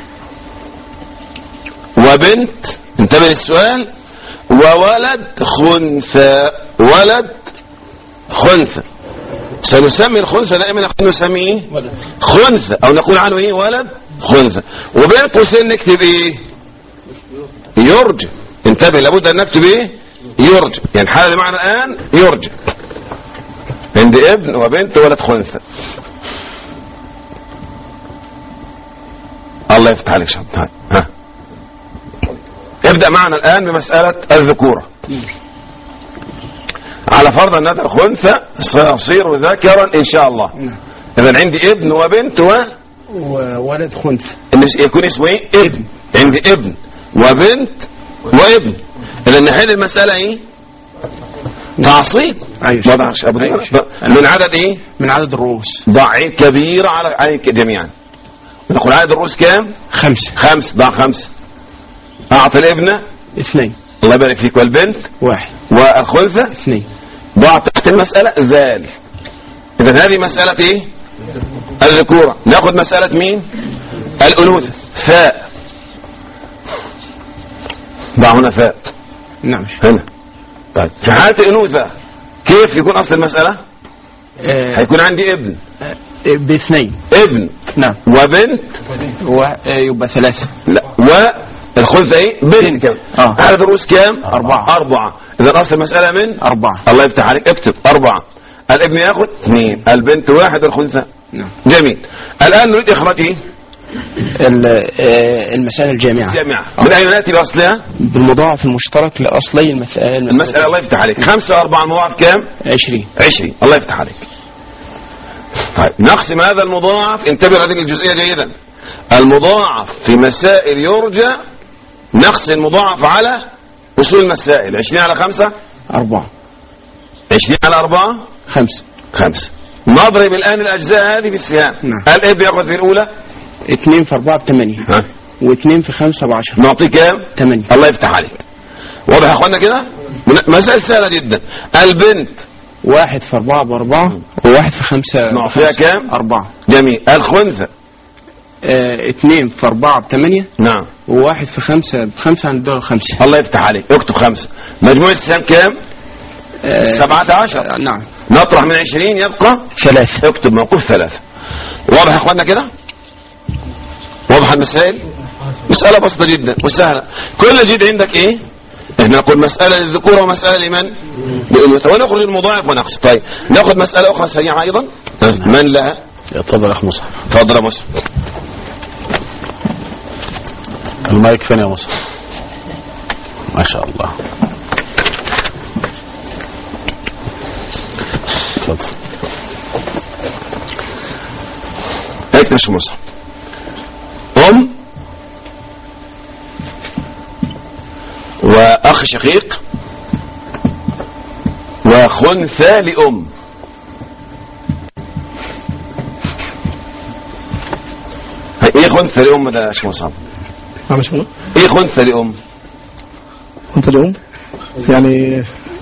[SPEAKER 2] وبنت، انتبه للسؤال، وولد خنثى. ولد خنثى. سنسمي الخنثى دائما نسميه خنثى او نقول عنه ايه؟ ولد خنثى. وبين قوسين نكتب ايه؟ يرجى. انتبه، لابد ان نكتب ايه؟ يرجى. يعني الحالة اللي معنا الان يرجى. عندي ابن وبنت ولد خنثى. الله يفتح عليك شط. ها ابدأ معنا الآن بمسألة الذكورة. على فرض أن هذا الخنثى سيصير ذكرا إن شاء الله. إذا عندي ابن وبنت و
[SPEAKER 3] وولد خنثى.
[SPEAKER 2] يكون اسمه إيه؟ ابن. عندي ابن وبنت وابن. إذا نحل المسألة إيه؟ تعصيب.
[SPEAKER 3] أيوة.
[SPEAKER 2] من عدد إيه؟
[SPEAKER 3] من عدد الرؤوس.
[SPEAKER 2] ضع عيد كبيرة على عليك جميعا. نقول عدد الرؤوس كام؟
[SPEAKER 3] خمسة.
[SPEAKER 2] خمس. ضع خمسة. أعطي الابنة
[SPEAKER 3] اثنين.
[SPEAKER 2] الله يبارك فيك. والبنت
[SPEAKER 3] واحد.
[SPEAKER 2] والخنثى
[SPEAKER 3] اثنين.
[SPEAKER 2] ضع تحت المسألة ذال. إذن هذه مسألة إيه؟ الذكورة. نأخذ مسألة مين؟ الأنوثة. ثاء. ضع هنا ثاء.
[SPEAKER 3] نعم.
[SPEAKER 2] هنا. طيب في حالة الأنوثة كيف يكون أصل المسألة؟
[SPEAKER 3] آه
[SPEAKER 2] هيكون عندي ابن
[SPEAKER 3] آه باثنين.
[SPEAKER 2] ابن.
[SPEAKER 3] نعم.
[SPEAKER 2] وبنت.
[SPEAKER 3] ويبقى ثلاثة.
[SPEAKER 2] لا. والخنثى ايه؟ بنت. كم؟
[SPEAKER 3] اه
[SPEAKER 2] عدد الرؤوس كام؟
[SPEAKER 3] أربعة.
[SPEAKER 2] أربعة. إذا أصل المسألة من؟
[SPEAKER 3] أربعة.
[SPEAKER 2] الله يفتح عليك. اكتب أربعة. الابن ياخذ اثنين، البنت واحد، والخنثى.
[SPEAKER 3] نعم.
[SPEAKER 2] جميل. الآن نريد إخراج ايه؟
[SPEAKER 3] المسألة الجامعة.
[SPEAKER 2] جامعة. من أين نأتي بأصلها؟
[SPEAKER 3] بالمضاعف المشترك لأصلي المسألة.
[SPEAKER 2] المسألة الله يفتح عليك. خمسة وأربعة مضاعف كام؟
[SPEAKER 3] عشرين.
[SPEAKER 2] عشرين. الله يفتح عليك. طيب نقسم هذا المضاعف. انتبه هذه الجزئية جيدا. المضاعف في مسائل يرجى نقسم المضاعف على أصول المسائل. عشرين على خمسة
[SPEAKER 3] أربعة.
[SPEAKER 2] عشرين على أربعة
[SPEAKER 3] خمسة.
[SPEAKER 2] خمسة. نضرب الآن الأجزاء هذه بالسهام.
[SPEAKER 3] نعم.
[SPEAKER 2] الاب يأخذ في الأولى
[SPEAKER 3] اثنين في أربعة بثمانية.
[SPEAKER 2] ها.
[SPEAKER 3] واثنين في خمسة بعشرة.
[SPEAKER 2] نعطيه كام؟
[SPEAKER 3] ثمانية.
[SPEAKER 2] الله يفتح عليك. واضح يا أخوانا كده؟ مسائل سهلة جدا. البنت
[SPEAKER 3] واحد في أربعة بأربعة، وواحد في خمسة.
[SPEAKER 2] نعطيها كام؟
[SPEAKER 3] أربعة.
[SPEAKER 2] جميل. الخنثى
[SPEAKER 3] اه اثنين في أربعة بثمانية.
[SPEAKER 2] نعم.
[SPEAKER 3] وواحد في خمسة بخمسة عند دول خمسة.
[SPEAKER 2] الله يفتح عليك. اكتب خمسة. مجموع السهام كام؟
[SPEAKER 3] اه
[SPEAKER 2] سبعة عشر.
[SPEAKER 3] اه نعم.
[SPEAKER 2] نطرح من عشرين يبقى
[SPEAKER 3] ثلاثة.
[SPEAKER 2] اكتب موقوف ثلاثة. واضح يا اخوانا كده؟ واضح المسائل؟ مسألة بسيطة جدا وسهلة. كل جديد عندك ايه؟ احنا نقول مسألة للذكورة ومسألة لمن؟ للأنوثة. ونخرج المضاعف ونقص. طيب ناخذ مسألة أخرى سريعة أيضا. من لها؟
[SPEAKER 1] تفضل يا أخ مصعب.
[SPEAKER 2] تفضل يا مصعب.
[SPEAKER 1] المايك فين يا مصعب؟ ما شاء الله. تفضل.
[SPEAKER 2] اكتب يا مصعب. أم وأخ شقيق وخنثى لأم. ايه خنثى لأم ده يا شيخ مصعب؟
[SPEAKER 3] نعم شو؟
[SPEAKER 2] ايه خنثى لأم؟
[SPEAKER 3] خنثى لأم يعني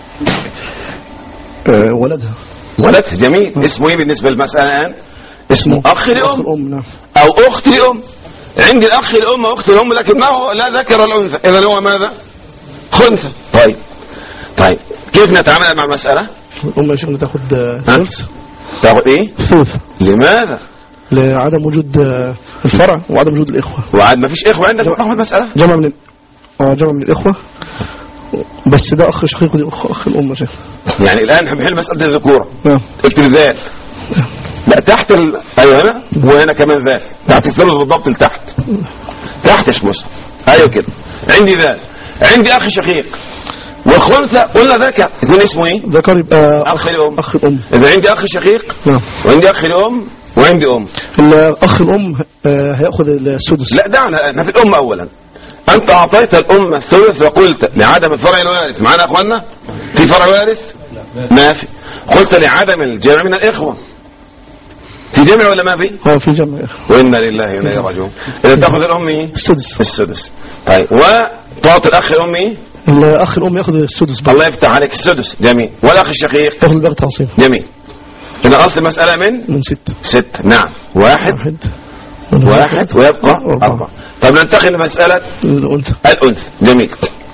[SPEAKER 3] آه ولدها.
[SPEAKER 2] ولدها. جميل. اسمه ايه بالنسبة للمسألة الآن؟ اسمه أخ لأم
[SPEAKER 3] نعم.
[SPEAKER 2] أو أخت لأم. عندي الأخ لأم وأخت لأم لكن ما هو لا ذكر الأنثى. إذا هو ماذا؟ خنثى. طيب طيب كيف نتعامل مع المسألة؟
[SPEAKER 3] الأم يا شيخنا تاخد ثلث.
[SPEAKER 2] تاخد ايه؟
[SPEAKER 3] ثلث.
[SPEAKER 2] لماذا؟
[SPEAKER 3] لعدم وجود الفرع وعدم وجود الإخوة.
[SPEAKER 2] وعد ما فيش إخوة عندك؟ تاخد المسألة
[SPEAKER 3] جمع من اه جمع من الإخوة بس ده اخ شقيق ودي اخ اخ الام يا شيخ.
[SPEAKER 2] يعني الان احنا بنحل مساله الذكوره.
[SPEAKER 3] نعم.
[SPEAKER 2] اكتب ذال. لا تحت ال... ايوه هنا وهنا كمان ذال، تحت الثلث بالضبط لتحت. تحت يا شيخ موسى. ايوه كده. عندي ذال، عندي اخ شقيق والخنثى قلنا ذكر، اثنين اسمه ايه؟
[SPEAKER 3] ذكر يبقى
[SPEAKER 2] اخ الام.
[SPEAKER 3] اخ الام.
[SPEAKER 2] اذا عندي اخ شقيق
[SPEAKER 3] نعم.
[SPEAKER 2] وعندي اخ الام وعندي ام.
[SPEAKER 3] الاخ الام آه هياخذ السدس.
[SPEAKER 2] لا دعنا الان في الام اولا. انت اعطيت الام الثلث وقلت لعدم الفرع الوارث، معنا يا اخوانا؟ في فرع وارث؟ ما في. قلت لعدم الجمع من الاخوه. في جمع ولا ما في؟
[SPEAKER 3] اه في جمع.
[SPEAKER 2] وانا لله وانا اليه راجعون. اذا تاخذ الام ايه؟
[SPEAKER 3] السدس.
[SPEAKER 2] السدس. طيب وتعطي الاخ الام ايه؟
[SPEAKER 3] الاخ الام ياخذ السدس بقى.
[SPEAKER 2] الله يفتح عليك، السدس. جميل. والاخ الشقيق
[SPEAKER 3] ياخذ الباقي تعصيب.
[SPEAKER 2] جميل. اذا اصل المساله من
[SPEAKER 3] من ستة.
[SPEAKER 2] ستة. نعم. واحد
[SPEAKER 3] واحد,
[SPEAKER 2] واحد ويبقى أربعة. أربعة. طب ننتقل لمسألة
[SPEAKER 3] الأنثى.
[SPEAKER 2] الأنثى. جميل.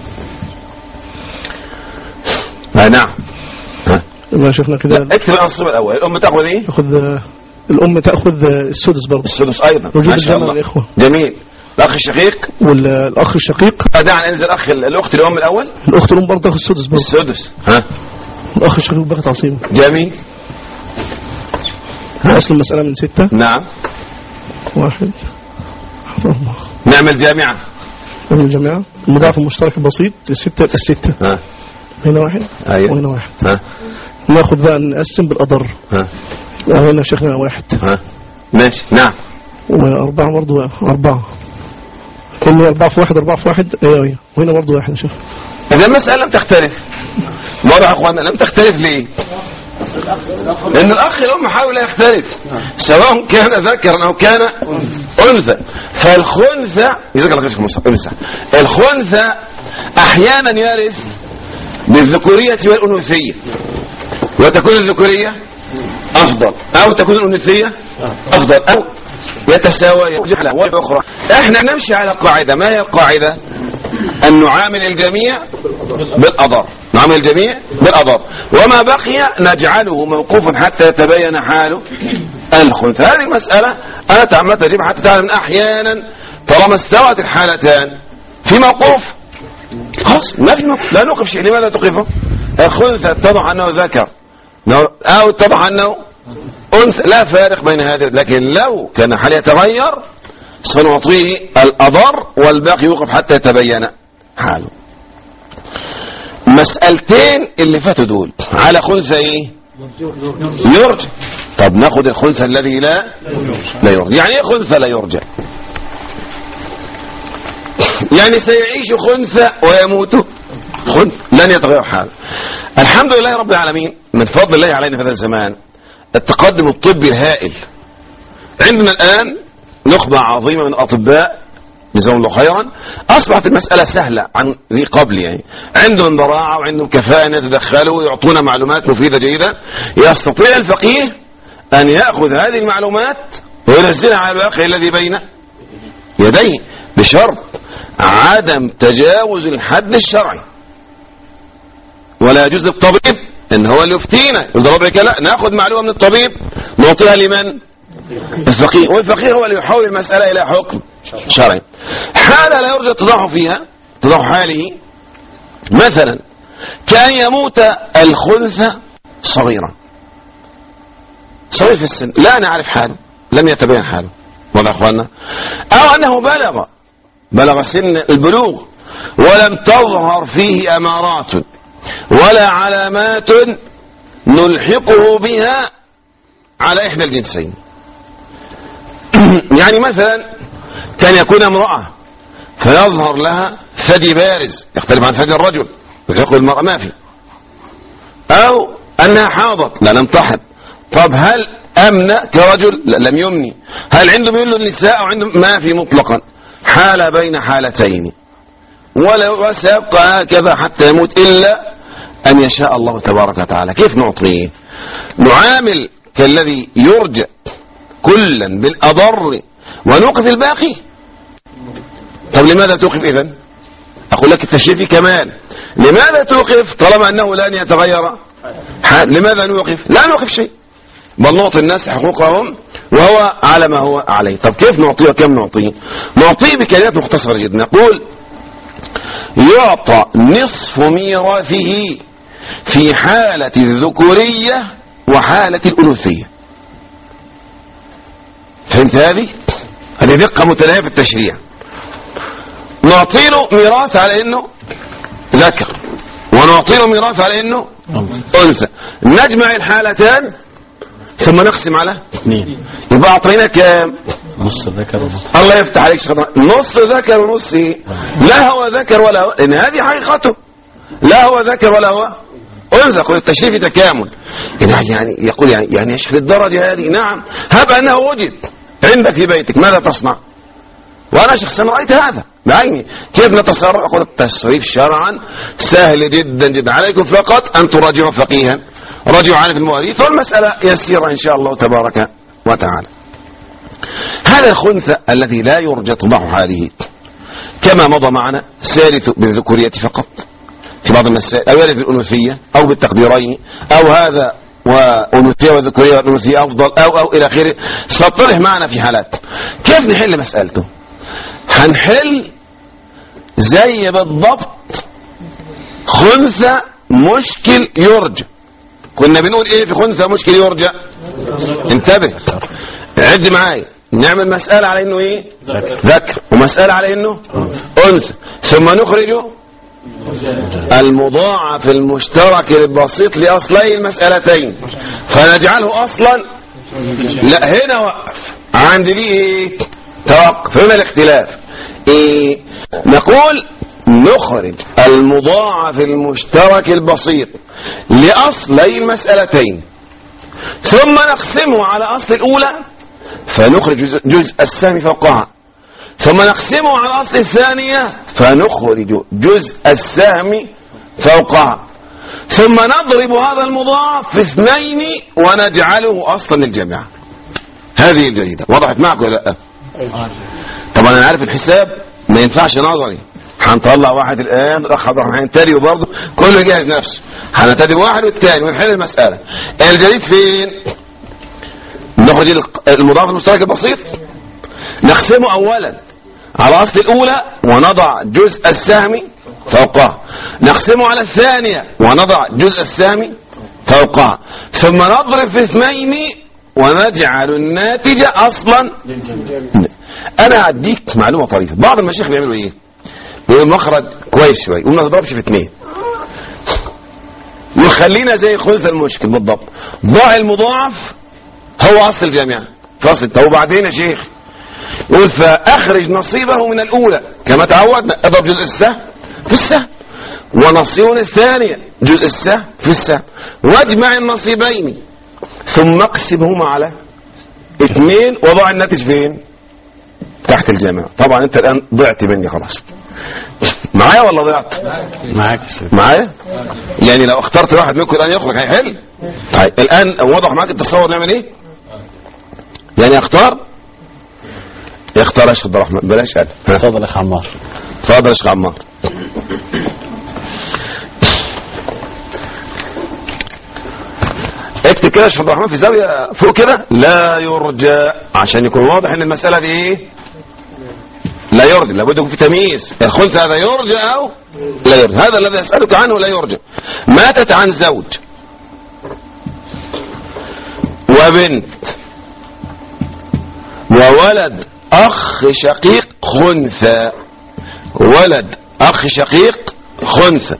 [SPEAKER 2] آه نعم. ها.
[SPEAKER 3] ما شفنا كده.
[SPEAKER 2] اكتب الأنصب الأول. الأم تأخذ إيه؟
[SPEAKER 3] تأخذ الأم تأخذ السدس برضه.
[SPEAKER 2] السدس أيضا.
[SPEAKER 3] وجود الجمع الإخوة.
[SPEAKER 2] جميل. الأخ الشقيق.
[SPEAKER 3] والأخ الشقيق.
[SPEAKER 2] دعنا ننزل أخ الأخت الأم الأول.
[SPEAKER 3] الأخت الأم برضه تأخذ السدس برضه.
[SPEAKER 2] السدس. ها.
[SPEAKER 3] الأخ الشقيق باخد عصيبه.
[SPEAKER 2] جميل.
[SPEAKER 3] أصل المسألة من ستة.
[SPEAKER 2] نعم.
[SPEAKER 3] واحد. أربعة.
[SPEAKER 2] نعمل جامعة.
[SPEAKER 3] نعمل جامعة. المضاعف المشترك البسيط الستة الستة.
[SPEAKER 2] ها.
[SPEAKER 3] هنا واحد.
[SPEAKER 2] أيوة.
[SPEAKER 3] وهنا واحد.
[SPEAKER 2] ها.
[SPEAKER 3] ناخذ بقى نقسم بالأضر.
[SPEAKER 2] ها.
[SPEAKER 3] هنا شيخنا واحد.
[SPEAKER 2] ها. ماشي. نعم.
[SPEAKER 3] وأربعة برضه أربعة. إني أربعة في واحد أربعة في واحد أيوة أيوة. وهنا برضه واحد شوف.
[SPEAKER 2] إذا المسألة لم تختلف. واضح يا أخوانا لم تختلف ليه؟ لأن الأخ الأم حاول يختلف سواء كان ذكرا أو كان أنثى. فالخنثى يذكر لك أنثى. الخنثى أحيانا يرث بالذكورية والأنوثية، وتكون الذكورية أفضل أو تكون الأنوثية أفضل أو يتساوى أخرى. احنا نمشي على قاعدة. ما هي القاعدة؟ أن نعامل الجميع بالأضر. نعامل الجميع بالأضر، وما بقي نجعله موقوفا حتى يتبين حاله الخنثى. هذه المسألة أنا تعمدت أجيبها حتى تعلم أحيانا طالما استوت الحالتان في موقوف خلاص ما في موقف، لا نوقف شيء. لماذا توقفه؟ الخنثى اتضح أنه ذكر أو اتضح أنه أنثى، لا فارق بين هذه. لكن لو كان حال يتغير سنعطيه الأضر والباقي يوقف حتى يتبين حاله. مسألتين اللي فاتوا دول على خنثى ايه؟ يرجى. طب ناخد الخنثى الذي لا لا يرجى. يعني ايه خنثى لا يرجى؟ يعني سيعيش خنثى ويموت خنثى، لن يتغير حاله. الحمد لله رب العالمين، من فضل الله علينا في هذا الزمان التقدم الطبي الهائل. عندنا الآن نخبة عظيمة من الأطباء جزاهم الله خيرا، أصبحت المسألة سهلة عن ذي قبل. يعني عندهم براعة وعندهم كفاءة أن يتدخلوا ويعطونا معلومات مفيدة جيدة. يستطيع الفقيه أن يأخذ هذه المعلومات وينزلها على الواقع الذي بين يديه بشرط عدم تجاوز الحد الشرعي. ولا يجوز للطبيب ان هو اللي يفتينا يقول ده ربك، لا، ناخذ معلومة من الطبيب نعطيها لمن؟ الفقيه. والفقيه هو اللي يحول المسألة إلى حكم شرعي. حالة لا يرجى التضاح فيها تضاح حاله مثلا كأن يموت الخنثى صغيرا، صغير في السن، لا نعرف حاله، لم يتبين حاله ولا أخوانا، أو أنه بلغ بلغ سن البلوغ ولم تظهر فيه أمارات ولا علامات نلحقه بها على إحدى الجنسين. يعني مثلا كان يكون امرأة فيظهر لها ثدي بارز يختلف عن ثدي الرجل، يقول المرأة ما في، أو أنها حاضت لا لم تحض. طب هل أمن كرجل؟ لا لم يمني. هل عنده ميول للنساء أو عنده؟ ما في مطلقا، حالة بين حالتين، ولا سيبقى هكذا حتى يموت إلا أن يشاء الله تبارك وتعالى. كيف نعطيه؟ نعامل كالذي يرجى كلا بالأضر ونوقف الباقي. طب لماذا توقف إذن؟ أقول لك التشريفي كمان، لماذا توقف طالما أنه لن يتغير حال؟ لماذا نوقف؟ لا نوقف شيء، بل نعطي الناس حقوقهم وهو على ما هو عليه. طب كيف نعطيه وكم نعطيه؟ نعطيه بكلمات مختصرة جدا. نقول يعطى نصف ميراثه في حالة الذكورية وحالة الأنوثية. فهمت هذه؟ هذه دقة متناهية في التشريع. نعطيله ميراث على انه ذكر ونعطيله ميراث على انه انثى، نجمع الحالتان ثم نقسم على
[SPEAKER 1] اثنين،
[SPEAKER 2] يبقى اعطينا كام؟
[SPEAKER 1] نص ذكر ونص.
[SPEAKER 2] الله يفتح عليك شيخ، نص ذكر ونص ايه؟ لا هو ذكر ولا هو، ان هذه حقيقته، لا هو ذكر ولا هو انثى. يقول التشريف تكامل، يعني يقول يعني يعني يا شيخ للدرجه هذه؟ نعم، هب انه وجد عندك في بيتك ماذا تصنع؟ وانا شخصيا رايت هذا بعيني. كيف نتصرف؟ اقول التصريف شرعا سهل جدا جدا، عليكم فقط ان تراجعوا فقيها، راجعوا عنه في المواريث، والمساله يسيره ان شاء الله تبارك وتعالى. هذا الخنثى الذي لا يرجى اتضاح حاله كما مضى معنا سيرث بالذكوريه فقط في بعض المسائل، او يرث بالانوثيه او بالتقديرين، او هذا وانوثيه وذكوريه والانوثيه افضل، او او الى اخره. سطرح معنا في حالات. كيف نحل مسالته؟ هنحل زي بالضبط خنثى مشكل يرجى. كنا بنقول ايه في خنثى مشكل يرجى؟ انتبه، عد معايا. نعمل مسألة على انه ايه؟ ذكر, ذكر. ومسألة على انه انثى، ثم نخرج المضاعف المشترك البسيط لاصلي المسألتين فنجعله اصلا. لا هنا وقف عند دي ايه؟ توقف. هنا الاختلاف ايه؟ نقول نخرج المضاعف المشترك البسيط لاصلي المسألتين ثم نقسمه على اصل الاولى فنخرج جزء السهم فوقها، ثم نقسمه على اصل الثانية فنخرج جزء السهم فوقها، ثم نضرب هذا المضاعف في اثنين ونجعله اصلا للجميع. هذه الجديدة. وضحت معك ولا لا؟ طبعا انا عارف الحساب ما ينفعش نظري. هنطلع واحد الان، الاخ عبد الرحمن هينتدي وبرضه كله يجهز نفسه، هننتدي واحد والثاني ونحل المسألة. الجديد فين؟ نخرج المضاعف المشترك البسيط نقسمه اولا على اصل الاولى ونضع جزء السهم فوقها، نقسمه على الثانية ونضع جزء السهم فوقها، ثم نضرب في اثنين ونجعل الناتج اصلا. انا اديك معلومة طريفة. بعض المشايخ بيعملوا ايه؟ بيقولوا مخرج كويس شوية وما تضربش في اثنين، يخلينا زي الخنثى المشكل بالضبط. ضع المضاعف هو اصل الجامعة فاصل. طب وبعدين يا شيخ؟ يقول فاخرج نصيبه من الاولى كما تعودنا، اضرب جزء السهم في السهم، ونصيبه الثانية جزء السهم في السهم، واجمع النصيبين ثم اقسمهما على اثنين وضع الناتج فين؟ تحت الجامعة. طبعا انت الان ضعت مني خلاص. معايا ولا ضعت؟
[SPEAKER 1] معاك
[SPEAKER 2] معايا. يعني لو اخترت واحد منكم الان يخرج هيحل. طيب الان وضح معاك التصور نعمل ايه؟ يعني اختار يختار يا شيخ عبد الرحمن. بلاش هذا.
[SPEAKER 1] اتفضل يا اخ عمار.
[SPEAKER 2] اتفضل يا شيخ عمار. اكتب كده يا شيخ عبد الرحمن في زاويه فوق كده لا يرجى، عشان يكون واضح ان المساله دي ايه؟ لا يرجى. لابد يكون في تمييز. الخنثى هذا يرجى او لا يرجى. هذا الذي اسالك عنه لا يرجى. ماتت عن زوج وبنت وولد اخ شقيق خنثى، ولد اخ شقيق خنثى.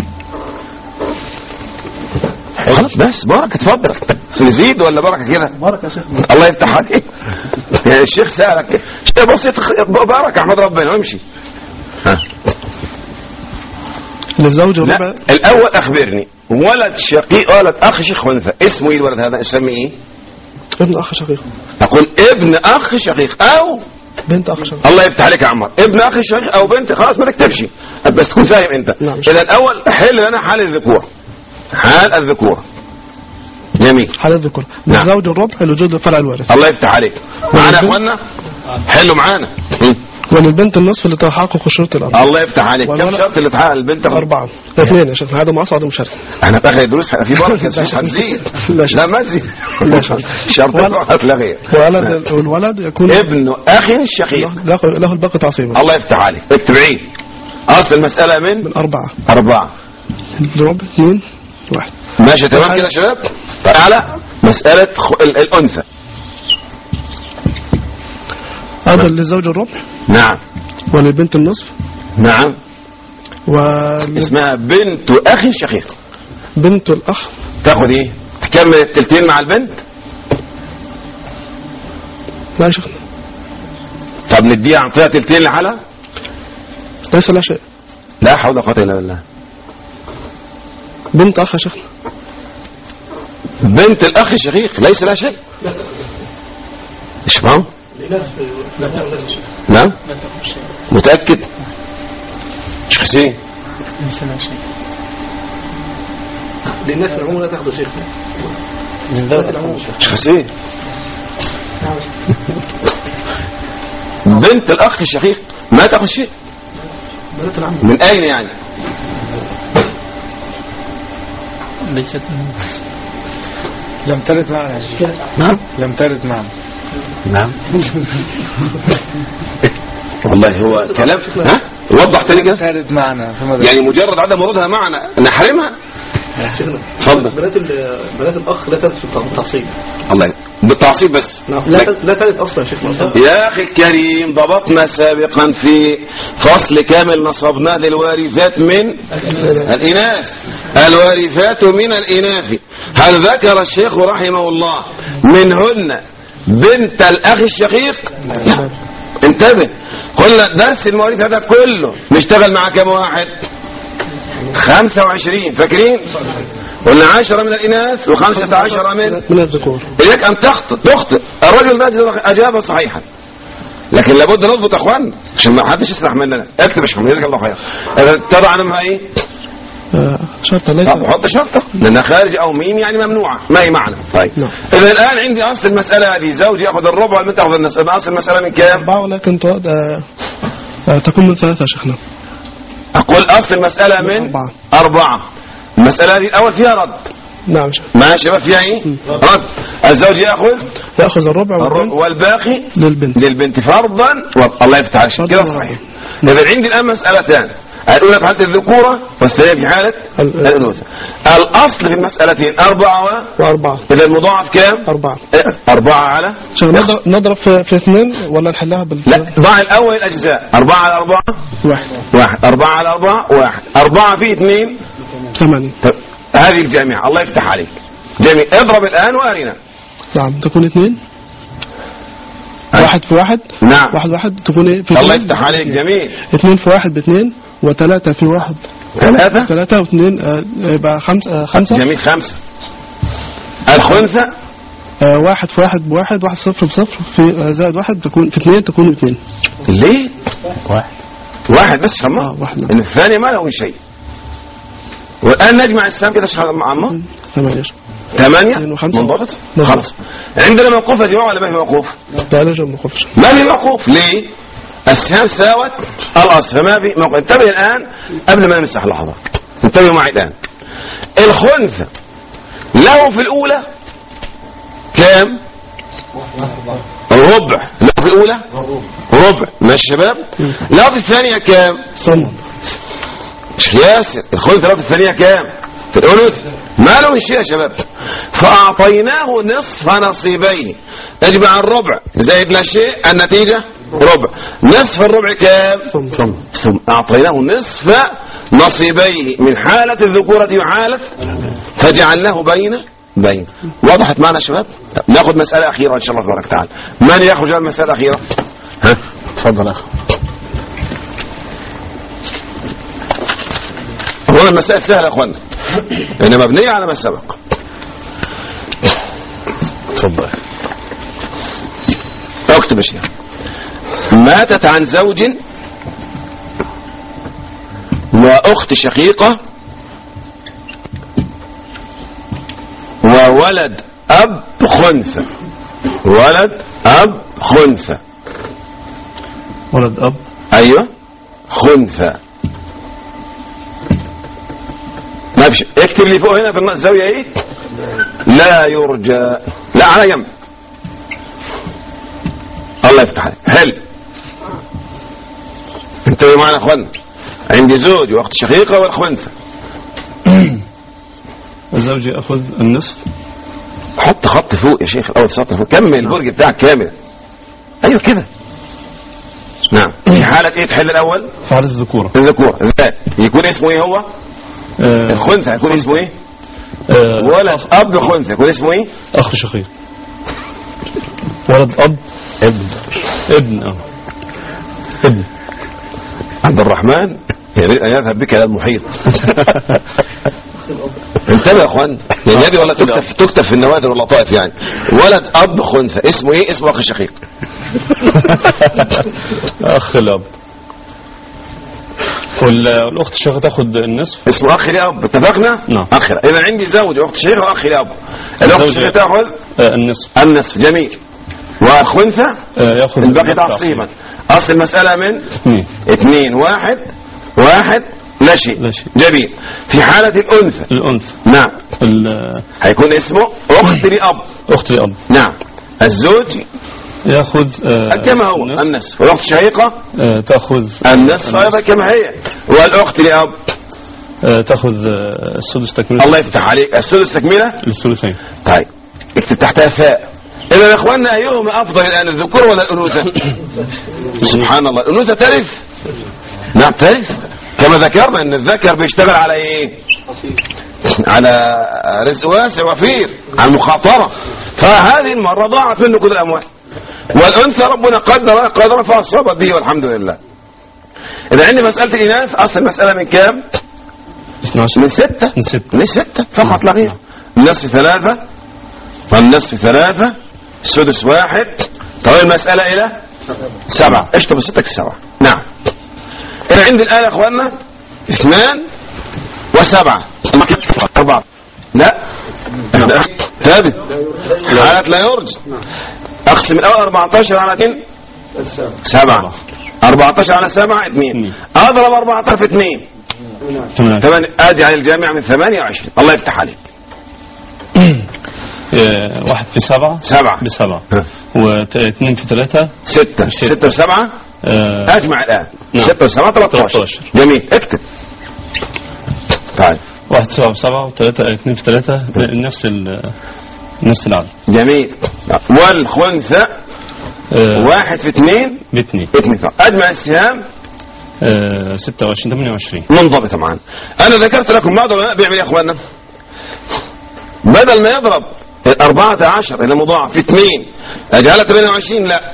[SPEAKER 2] خلاص بس بركه. اتفضل. نزيد ولا بركه كده؟
[SPEAKER 4] بركه يا شيخ.
[SPEAKER 2] الله يفتح عليك. يعني الشيخ سالك شيء بسيط، بركه احمد ربنا وامشي. ها
[SPEAKER 3] للزوج الربع.
[SPEAKER 2] الاول اخبرني، ولد شقيق ولد اخ شقيق خنثى اسمه ايه الولد هذا؟ نسميه ايه؟
[SPEAKER 3] ابن اخ شقيق.
[SPEAKER 2] اقول ابن اخ شقيق او
[SPEAKER 3] بنت اخ شقيق.
[SPEAKER 2] الله يفتح عليك يا عمار. ابن اخ شقيق او بنت، خلاص ما تكتبش بس تكون فاهم انت.
[SPEAKER 3] نعم.
[SPEAKER 2] اذا الاول حل لنا حال الذكور. حال الذكور جميل.
[SPEAKER 3] حال الذكور.
[SPEAKER 2] نعم.
[SPEAKER 3] للزوج الربع لوجود الفرع الوارث.
[SPEAKER 2] الله يفتح عليك. معانا يا اخوانا؟ حلوا معانا.
[SPEAKER 3] وللبنت النصف لتحقق شروط الاربعه.
[SPEAKER 2] الله يفتح عليك. كم شرط اللي تحقق البنت؟
[SPEAKER 3] اربعه. اثنين يا شيخ. هذا ما اصعد مشارك.
[SPEAKER 2] احنا باخد دروس في بركه مش هتزيد. لا ما تزيد. شرط واحد لا غير.
[SPEAKER 3] ولد والولد يكون
[SPEAKER 2] ابن اخ شقيق
[SPEAKER 3] له له الباقي تعصيبا.
[SPEAKER 2] الله يفتح عليك. اكتب عيد. اصل المسألة من
[SPEAKER 3] من أربعة
[SPEAKER 2] اربعة
[SPEAKER 3] ضرب اثنين واحد.
[SPEAKER 2] ماشي تمام كده يا شباب. تعالى مسألة خ- ال- الانثى.
[SPEAKER 3] أفضل للزوج الربع
[SPEAKER 2] نعم
[SPEAKER 3] وللبنت النصف
[SPEAKER 2] نعم
[SPEAKER 3] وبنت
[SPEAKER 2] اسمها بنت اخ شقيق.
[SPEAKER 3] الأخ.
[SPEAKER 2] تاخد ايه؟ تكمل التلتين مع البنت.
[SPEAKER 3] لا يا شيخنا
[SPEAKER 2] طب نديها عن طريقة تلتين لحالها.
[SPEAKER 3] ليس لا شيء.
[SPEAKER 2] لا حول ولا قوة الا بالله.
[SPEAKER 3] بنت أخ يا شيخنا.
[SPEAKER 2] بنت الاخ الشقيق ليس لها شيء. مش فاهم؟ نعم متأكد؟ مش حسين؟
[SPEAKER 4] للناس العموم لا تاخذوا شيخ.
[SPEAKER 2] مش حسين؟ بنت الاخ الشقيق ما تاخذ شيء. من اين يعني؟
[SPEAKER 5] ليست
[SPEAKER 6] لم ترد معنا يا شيخ.
[SPEAKER 1] نعم
[SPEAKER 6] لم ترد معنا.
[SPEAKER 1] نعم
[SPEAKER 2] والله هو كلام. ها وضح تاني كده.
[SPEAKER 6] ترد معنا فما
[SPEAKER 2] يعني مجرد عدم ورودها معنا نحرمها. اتفضل.
[SPEAKER 4] بنات ال- بنات الاخ لا ترد في التعصيب.
[SPEAKER 2] الله بالتعصيب بس.
[SPEAKER 4] لا لا ترد اصلا يا شيخ مثلا.
[SPEAKER 2] يا اخي الكريم ضبطنا سابقا في فصل كامل نصبناه للوارثات من الاناث. الوارثات من الاناث هل ذكر الشيخ رحمه الله منهن بنت الاخ الشقيق؟ لا انتبه. قلنا درس المواريث هذا كله نشتغل مع كم واحد؟ خمسة وعشرين فاكرين؟ قلنا عشرة من الإناث وخمسة عشر من
[SPEAKER 3] من الذكور.
[SPEAKER 2] إليك أن تخطئ تخطئ. الرجل ده أجاب صحيحا لكن لابد نضبط أخوان عشان ما حدش يسرح مننا. اكتب يا شيخ جزاك الله خير. ترى عنها إيه؟
[SPEAKER 3] آه، شرطة ليس.
[SPEAKER 2] طب حط شرطة لأنها خارج أو ميم يعني ممنوعة ما هي معنى. طيب
[SPEAKER 3] نعم.
[SPEAKER 2] إذا الآن عندي أصل المسألة هذه زوج يأخذ الربع والبنت تأخذ النصف. إذا أصل المسألة من كام؟
[SPEAKER 3] أربعة ولكن تعد آه، آه، تكون من ثلاثة يا شيخنا.
[SPEAKER 2] أقول أصل المسألة من
[SPEAKER 3] أربعة.
[SPEAKER 2] أربعة. المسألة هذه الأول فيها رد.
[SPEAKER 3] نعم يا شيخ.
[SPEAKER 2] ما يا شباب فيها إيه؟ رد. الزوج يأخذ
[SPEAKER 3] يأخذ الربع
[SPEAKER 2] الربع
[SPEAKER 3] والبنت
[SPEAKER 2] والباقي
[SPEAKER 3] للبنت.
[SPEAKER 2] للبنت فرضا. الله يفتح عليك كده
[SPEAKER 3] فرضاً.
[SPEAKER 2] صحيح. إذا عندي الآن مسألتان. الأولى في حالة الذكورة والثانية في حالة
[SPEAKER 3] ال-
[SPEAKER 2] الأنوثة. الأصل في المسألتين أربعة و...
[SPEAKER 3] وأربعة.
[SPEAKER 2] إذا المضاعف كام؟
[SPEAKER 3] أربعة.
[SPEAKER 2] إيه، أربعة على
[SPEAKER 3] شيخ نضرب, نضرب في, في اثنين ولا نحلها بال
[SPEAKER 2] لا ضع الأول الأجزاء. أربعة على أربعة
[SPEAKER 3] واحد.
[SPEAKER 2] واحد. أربعة على أربعة واحد. أربعة في اثنين
[SPEAKER 3] ثمانية.
[SPEAKER 2] طب هذه الجامعة. الله يفتح عليك. جميل. اضرب الآن وأرنا.
[SPEAKER 3] نعم تكون اثنين. واحد في واحد.
[SPEAKER 2] نعم.
[SPEAKER 3] واحد واحد تكون ايه في
[SPEAKER 2] الله
[SPEAKER 3] اثنين.
[SPEAKER 2] يفتح عليك. جميل.
[SPEAKER 3] اثنين في واحد باثنين وثلاثة في واحد.
[SPEAKER 2] ثلاثة.
[SPEAKER 3] ثلاثة واثنين آه، يبقى خمسة. آه، خمسة.
[SPEAKER 2] جميل. خمسة. الخنثى
[SPEAKER 3] آه، واحد في واحد بواحد. واحد صفر بصفر في آه، زائد واحد تكون في اثنين تكون اثنين.
[SPEAKER 2] ليه؟
[SPEAKER 1] واحد
[SPEAKER 2] واحد بس شمع.
[SPEAKER 3] اه واحد.
[SPEAKER 2] إن الثاني ما له شيء. والآن نجمع السهم كده شغال مع عمه.
[SPEAKER 3] ثمانية.
[SPEAKER 2] ثمانية
[SPEAKER 3] اثنين وخمسة.
[SPEAKER 2] منضبط.
[SPEAKER 3] نعم.
[SPEAKER 2] خلاص. عندنا موقوف يا جماعة ولا ما في موقوف؟
[SPEAKER 3] لا لا جمع مخفش.
[SPEAKER 2] ما في موقوف. ليه؟ السهام ساوت الأصل فما في موقوف. انتبه الآن قبل ما نمسح لحظة. انتبهوا معي الآن. الخنثى له في الأولى كام؟ الربع. له في الأولى ربع. ماشي يا شباب؟ له في الثانية كام؟
[SPEAKER 3] صنع.
[SPEAKER 2] مش ياسر. الخنثى له في الثانية كام؟ في الأنوثة ما له شيء يا شباب. فأعطيناه نصف نصيبيه. اجمع الربع زائد لا شيء النتيجة ربع. نصف الربع كام؟
[SPEAKER 3] ثم.
[SPEAKER 2] ثم أعطيناه نصف نصيبيه من حالة الذكورة وحالة فجعلناه بين بين. وضحت معنا يا شباب؟ ناخذ مسألة أخيرة إن شاء الله تبارك وتعالى. من يخرج على المسألة الأخيرة؟ ها؟
[SPEAKER 1] تفضل أخ.
[SPEAKER 2] هنا المسائل سهلة يا أخوانا إنها مبنية على ما سبق.
[SPEAKER 1] تفضل.
[SPEAKER 2] اكتب يا شيخ. ماتت عن زوج وأخت شقيقة وولد أب خنثى. ولد أب خنثى.
[SPEAKER 1] ولد أب.
[SPEAKER 2] أيوة خنثى. ما فيش. اكتب لي فوق هنا في الزاوية ايه؟ لا يرجى. لا على جنب. الله يفتح عليك. هل انتبهوا معنا يا اخوانا. عندي زوج واخت شقيقة والخنثى.
[SPEAKER 7] الزوج يأخذ النصف.
[SPEAKER 2] حط خط فوق يا شيخ الاول سطر فوق. كمل البرج بتاعك كامل. ايوه كده. نعم. في حالة ايه تحل الاول؟
[SPEAKER 7] في حالة الذكورة.
[SPEAKER 2] الذكورة ازاي؟ يكون اسمه ايه هو؟
[SPEAKER 7] آه
[SPEAKER 2] الخنثى يكون اسمه ايه؟
[SPEAKER 7] آه
[SPEAKER 2] ولد اب خنثى يكون اسمه ايه؟
[SPEAKER 7] اخ شقيق. ولد اب
[SPEAKER 1] ابن
[SPEAKER 7] ابن اه ابن.
[SPEAKER 2] عبد الرحمن يريد ان يذهب بك الى المحيط. انتبه يا اخوان، يعني هذه ولا تكتب تكتب في النوادر واللطائف يعني. ولد اب خنثى اسمه ايه؟ اسمه اخ شقيق.
[SPEAKER 7] اخ الاب. والاخت الشقيقة تاخذ النصف.
[SPEAKER 2] اسمه اخ لاب. اتفقنا؟
[SPEAKER 7] نعم.
[SPEAKER 2] اخ. اذا عندي زوج واخت شقيقة واخ لاب. الاخت الشقيقة تاخذ
[SPEAKER 7] آه النصف.
[SPEAKER 2] النصف. جميل. والخنثى
[SPEAKER 7] آه ياخذ
[SPEAKER 2] الباقي تعصيبا. اصل المسألة من
[SPEAKER 7] اثنين.
[SPEAKER 2] اثنين. واحد واحد لا شيء.
[SPEAKER 7] لا شيء.
[SPEAKER 2] جميل. في حالة الانثى.
[SPEAKER 7] الانثى.
[SPEAKER 2] نعم.
[SPEAKER 7] ال-
[SPEAKER 2] هيكون اسمه اخت لاب.
[SPEAKER 7] اخت الاب.
[SPEAKER 2] نعم. الزوج
[SPEAKER 7] ياخذ آه
[SPEAKER 2] كما هو
[SPEAKER 7] النصف.
[SPEAKER 2] النصف. والاخت الشقيقة
[SPEAKER 7] آه تاخذ
[SPEAKER 2] النصف ايضا كما هي. والاخت لاب
[SPEAKER 7] آه تاخذ آه السدس تكمله.
[SPEAKER 2] الله يفتح عليك. السدس تكمله
[SPEAKER 7] للثلثين.
[SPEAKER 2] طيب اكتب تحتها فاء. اذا يا اخواننا ايهما افضل الان الذكور ولا الانوثه؟ سبحان الله. الانوثه ترث. نعم ترث كما ذكرنا ان الذكر بيشتغل على ايه؟ على رزق واسع وفير، على المخاطره. فهذه المره ضاعت منه كل الاموال. والانثى ربنا قدر قدر فاصابت به والحمد لله. اذا عندي مساله الاناث اصل المساله من كام؟ من ستة.
[SPEAKER 7] من ستة.
[SPEAKER 2] من ستة فقط لا غير. النصف ثلاثة والنصف ثلاثة السدس واحد. طيب المسألة إلى سبعة. اشطب الستة السبعة. نعم. إذا عندي الآن يا أخواننا اثنان وسبعة. أربعة. لا ثابت. حالة لا يرجى. أقسم الأول أربعة عشر على اثنين سبعة. أربعة عشر على سبعة اثنين. أضرب أربعة عشر في اثنين ثمانية. أدي على الجامع من ثمانية وعشرين. الله يفتح عليك.
[SPEAKER 7] واحد في سبعة.
[SPEAKER 2] سبعة
[SPEAKER 7] بسبعة. واثنين في ثلاثة.
[SPEAKER 2] ستة. ستة وسبعة.
[SPEAKER 7] آه
[SPEAKER 2] أجمع الآن.
[SPEAKER 7] نعم.
[SPEAKER 2] ستة وسبعة ثلاثة عشر. جميل. اكتب. طيب.
[SPEAKER 7] واحد في سبعة بسبعة وثلاثة اثنين في ثلاثة نفس ال نفس العدد.
[SPEAKER 2] جميل. والخنثى
[SPEAKER 7] آه
[SPEAKER 2] واحد في اثنين
[SPEAKER 7] باثنين.
[SPEAKER 2] اثنين. أجمع السهام
[SPEAKER 7] آه ستة وعشرين ثمانية وعشرين.
[SPEAKER 2] منضبطة معنا. أنا ذكرت لكم بعض العلماء بيعمل إيه يا إخواننا؟ بدل ما يضرب الأربعة عشر إلى مضاعف في اثنين أجعلها ثمانية وعشرين. لا،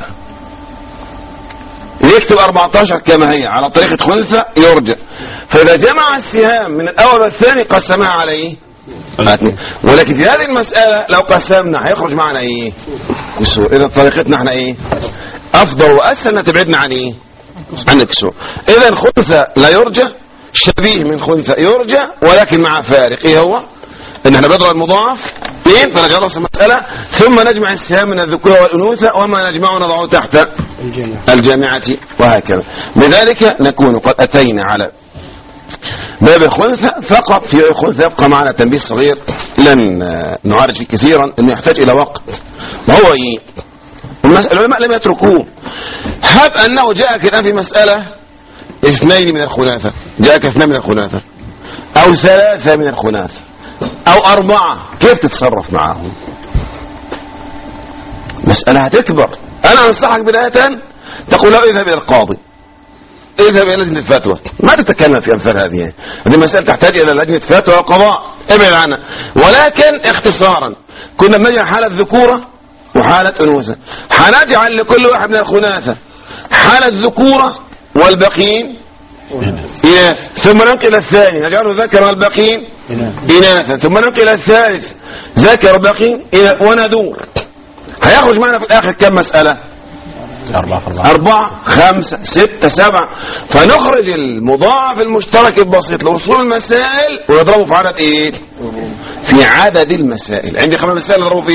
[SPEAKER 2] يكتب أربعة عشر كما هي على طريقة خنثى يرجع. فإذا جمع السهام من الأول والثاني قسمها على إيه؟ ولكن في هذه المسألة لو قسمنا هيخرج معنا إيه؟ كسور. إذا طريقتنا احنا إيه؟ أفضل وأسهل أن تبعدنا عن إيه؟ عن الكسور. إذا خنثى لا يرجى شبيه من خنثى يرجى ولكن مع فارق. إيه هو؟ إن احنا بنضرب المضاعف اثنين فنخلص المسألة ثم نجمع السهام من الذكورة والأنوثة وما نجمعه نضعه تحت الجامعة وهكذا. بذلك نكون قد أتينا على باب الخنثى فقط. في الخنثى يبقى معنا تنبيه صغير لن نعالج فيه كثيرا انه يحتاج الى وقت. وهو ايه؟ العلماء لم يتركوه. هب انه جاءك الان في مسألة اثنين من الخناثة، جاءك اثنين من الخناثة او ثلاثة من الخناثة او اربعة، كيف تتصرف معهم؟ مسألة هتكبر. انا انصحك بداية تقول له اذهب الى القاضي، اذهب الى لجنة الفتوى، ما تتكلم في امثال هذه. هذه مسألة تحتاج الى لجنة فتوى وقضاء، ابعد عنها. ولكن اختصارا كنا بنجعل حالة ذكورة وحالة انوثة. هنجعل لكل واحد من الخناثة حالة ذكورة والباقيين إناث، ثم ننقل الثاني نجعله ذكر والباقيين إناثا، ثم ننقل الثالث ذكر والباقيين إناث، وندور. هيخرج معنا في الآخر كم مسألة؟
[SPEAKER 1] أربعة أربعة
[SPEAKER 2] أربعة خمسة ستة سبعة. فنخرج المضاعف المشترك البسيط لوصول المسائل ونضربه في عدد إيه؟ في عدد المسائل. عندي خمس مسائل نضربه في إيه؟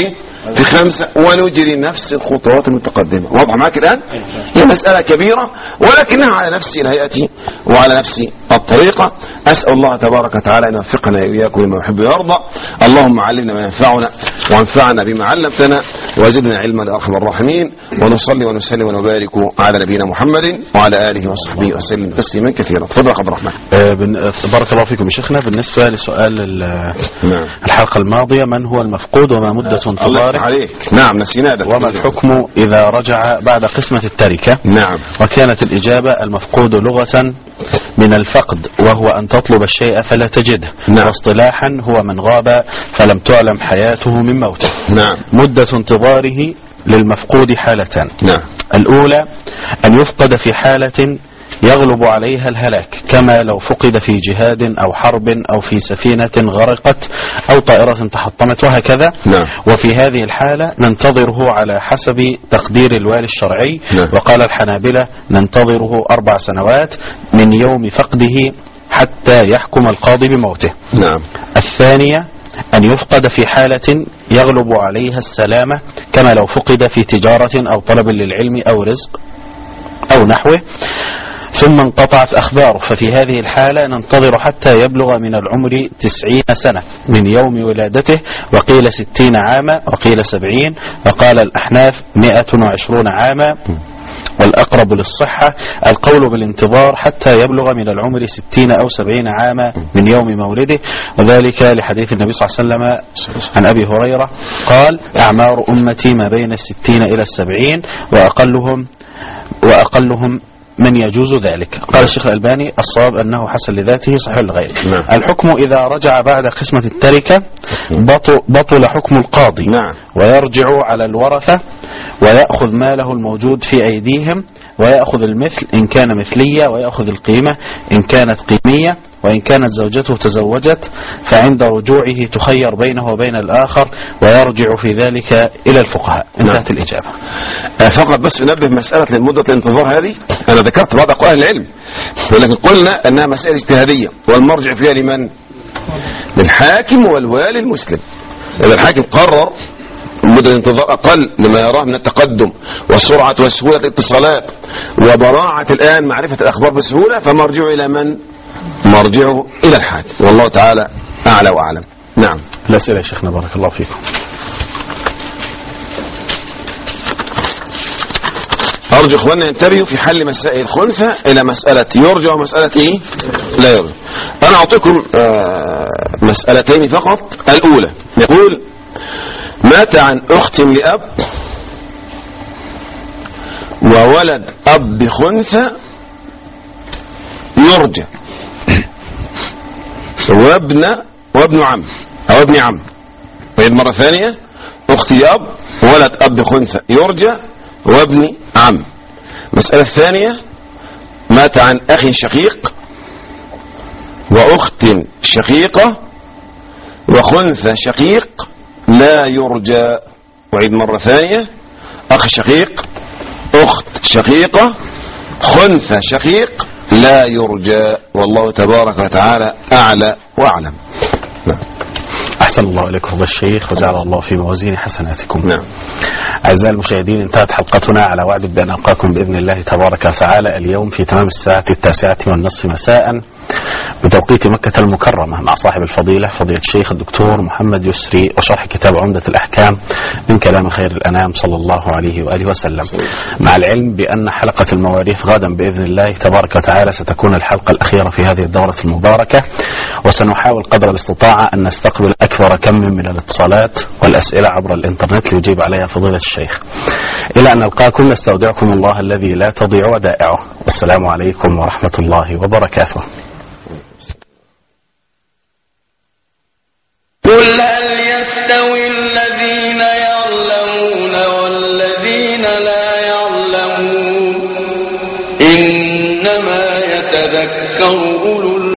[SPEAKER 2] في خمسة ونجري نفس الخطوات المتقدمة. واضح معك الآن؟ هي مسألة كبيرة ولكنها على نفس الهيئة وعلى نفس الطريقة. أسأل الله تبارك وتعالى أن يوفقنا إياكم لما يحب ويرضى. اللهم علمنا ما ينفعنا وانفعنا بما علمتنا وزدنا علما يا أرحم الراحمين. ونصلي ونسلم ونبارك على نبينا محمد وعلى آله وصحبه وسلم تسليما كثيرا. تفضل عبد الرحمن.
[SPEAKER 1] آه بن... بارك الله فيكم يا شيخنا. بالنسبة لسؤال ال...
[SPEAKER 2] نعم.
[SPEAKER 1] الحلقة الماضية، من هو المفقود وما مدة انتظاره؟
[SPEAKER 2] عليك. نعم نسينا هذا.
[SPEAKER 1] وما الحكم إذا رجع بعد قسمة التركة؟
[SPEAKER 2] نعم.
[SPEAKER 1] وكانت الإجابة المفقود لغة من الفقد وهو أن تطلب الشيء فلا تجده.
[SPEAKER 2] نعم.
[SPEAKER 1] واصطلاحا هو من غاب فلم تعلم حياته من موته.
[SPEAKER 2] نعم.
[SPEAKER 1] مدة انتظاره للمفقود حالتان.
[SPEAKER 2] نعم.
[SPEAKER 1] الأولى أن يفقد في حالة يغلب عليها الهلاك، كما لو فقد في جهاد أو حرب أو في سفينة غرقت أو طائرة تحطمت وهكذا.
[SPEAKER 2] نعم.
[SPEAKER 1] وفي هذه الحالة ننتظره على حسب تقدير الوالي الشرعي.
[SPEAKER 2] نعم.
[SPEAKER 1] وقال الحنابلة ننتظره أربع سنوات من يوم فقده حتى يحكم القاضي بموته.
[SPEAKER 2] نعم.
[SPEAKER 1] الثانية أن يفقد في حالة يغلب عليها السلامة، كما لو فقد في تجارة أو طلب للعلم أو رزق أو نحوه ثم انقطعت أخباره، ففي هذه الحالة ننتظر حتى يبلغ من العمر تسعين سنة من يوم ولادته، وقيل ستين عاما وقيل سبعين، وقال الأحناف مئة وعشرون عاما، والأقرب للصحة القول بالانتظار حتى يبلغ من العمر ستين أو سبعين عاما من يوم مولده، وذلك لحديث النبي صلى الله عليه وسلم عن أبي هريرة قال أعمار أمتي ما بين الستين إلى السبعين وأقلهم وأقلهم من يجوز ذلك. قال الشيخ الألباني الصواب أنه حسن لذاته صحيح لغيره.
[SPEAKER 2] نعم.
[SPEAKER 1] الحكم إذا رجع بعد قسمة التركة بطل, بطل حكم القاضي.
[SPEAKER 2] نعم.
[SPEAKER 1] ويرجع على الورثة ويأخذ ماله الموجود في أيديهم، ويأخذ المثل إن كان مثلية، ويأخذ القيمة إن كانت قيمية، وإن كانت زوجته تزوجت فعند رجوعه تخير بينه وبين الآخر، ويرجع في ذلك إلى الفقهاء. انتهت
[SPEAKER 2] نعم.
[SPEAKER 1] الإجابة.
[SPEAKER 2] فقط بس ننبه مسألة لمدة الانتظار هذه، أنا ذكرت بعض أقوال العلم ولكن قلنا أنها مسألة اجتهادية والمرجع فيها لمن؟ للحاكم والوالي المسلم. إذا الحاكم قرر مدة الانتظار أقل لما يراه من التقدم والسرعة وسهولة الاتصالات وبراعة الآن معرفة الأخبار بسهولة، فمرجعه إلى من؟ مرجعه إلى الحاكم، والله تعالى أعلى وأعلم. نعم.
[SPEAKER 1] الأسئلة يا شيخنا بارك الله فيكم.
[SPEAKER 2] أرجو إخواننا ينتبهوا في حل مسائل الخلفة إلى مسألة يرجع ومسألة إيه؟ لا يرجع. أنا أعطيكم آه مسألتين فقط. الأولى يقول مات عن أخت لأب وولد أب بخنثى يرجى، وابن وابن عم أو ابن عم. وإذ مرة ثانية أختي أب ولد أب بخنثى يرجى وابن عم. المسألة الثانية مات عن أخ شقيق وأخت شقيقة وخنثى شقيق لا يرجى. وعيد مرة ثانية أخ شقيق أخت شقيقة خنثى شقيق لا يرجى، والله تبارك وتعالى أعلى وأعلم. نعم.
[SPEAKER 1] أحسن الله إليكم فضل الشيخ وجعل الله في موازين حسناتكم.
[SPEAKER 2] نعم.
[SPEAKER 1] أعزائي المشاهدين، انتهت حلقتنا على وعد بأن ألقاكم بإذن الله تبارك وتعالى اليوم في تمام الساعة التاسعة والنصف مساء بتوقيت مكة المكرمة مع صاحب الفضيلة فضيلة الشيخ الدكتور محمد يسري وشرح كتاب عمدة الأحكام من كلام خير الأنام صلى الله عليه وآله وسلم، مع العلم بأن حلقة المواريث غدا بإذن الله تبارك وتعالى ستكون الحلقة الأخيرة في هذه الدورة المباركة، وسنحاول قدر الاستطاعة أن نستقبل أكبر كم من الاتصالات والأسئلة عبر الإنترنت ليجيب عليها فضيلة الشيخ. إلى أن نلقاكم نستودعكم الله الذي لا تضيع ودائعه، والسلام عليكم ورحمة الله وبركاته.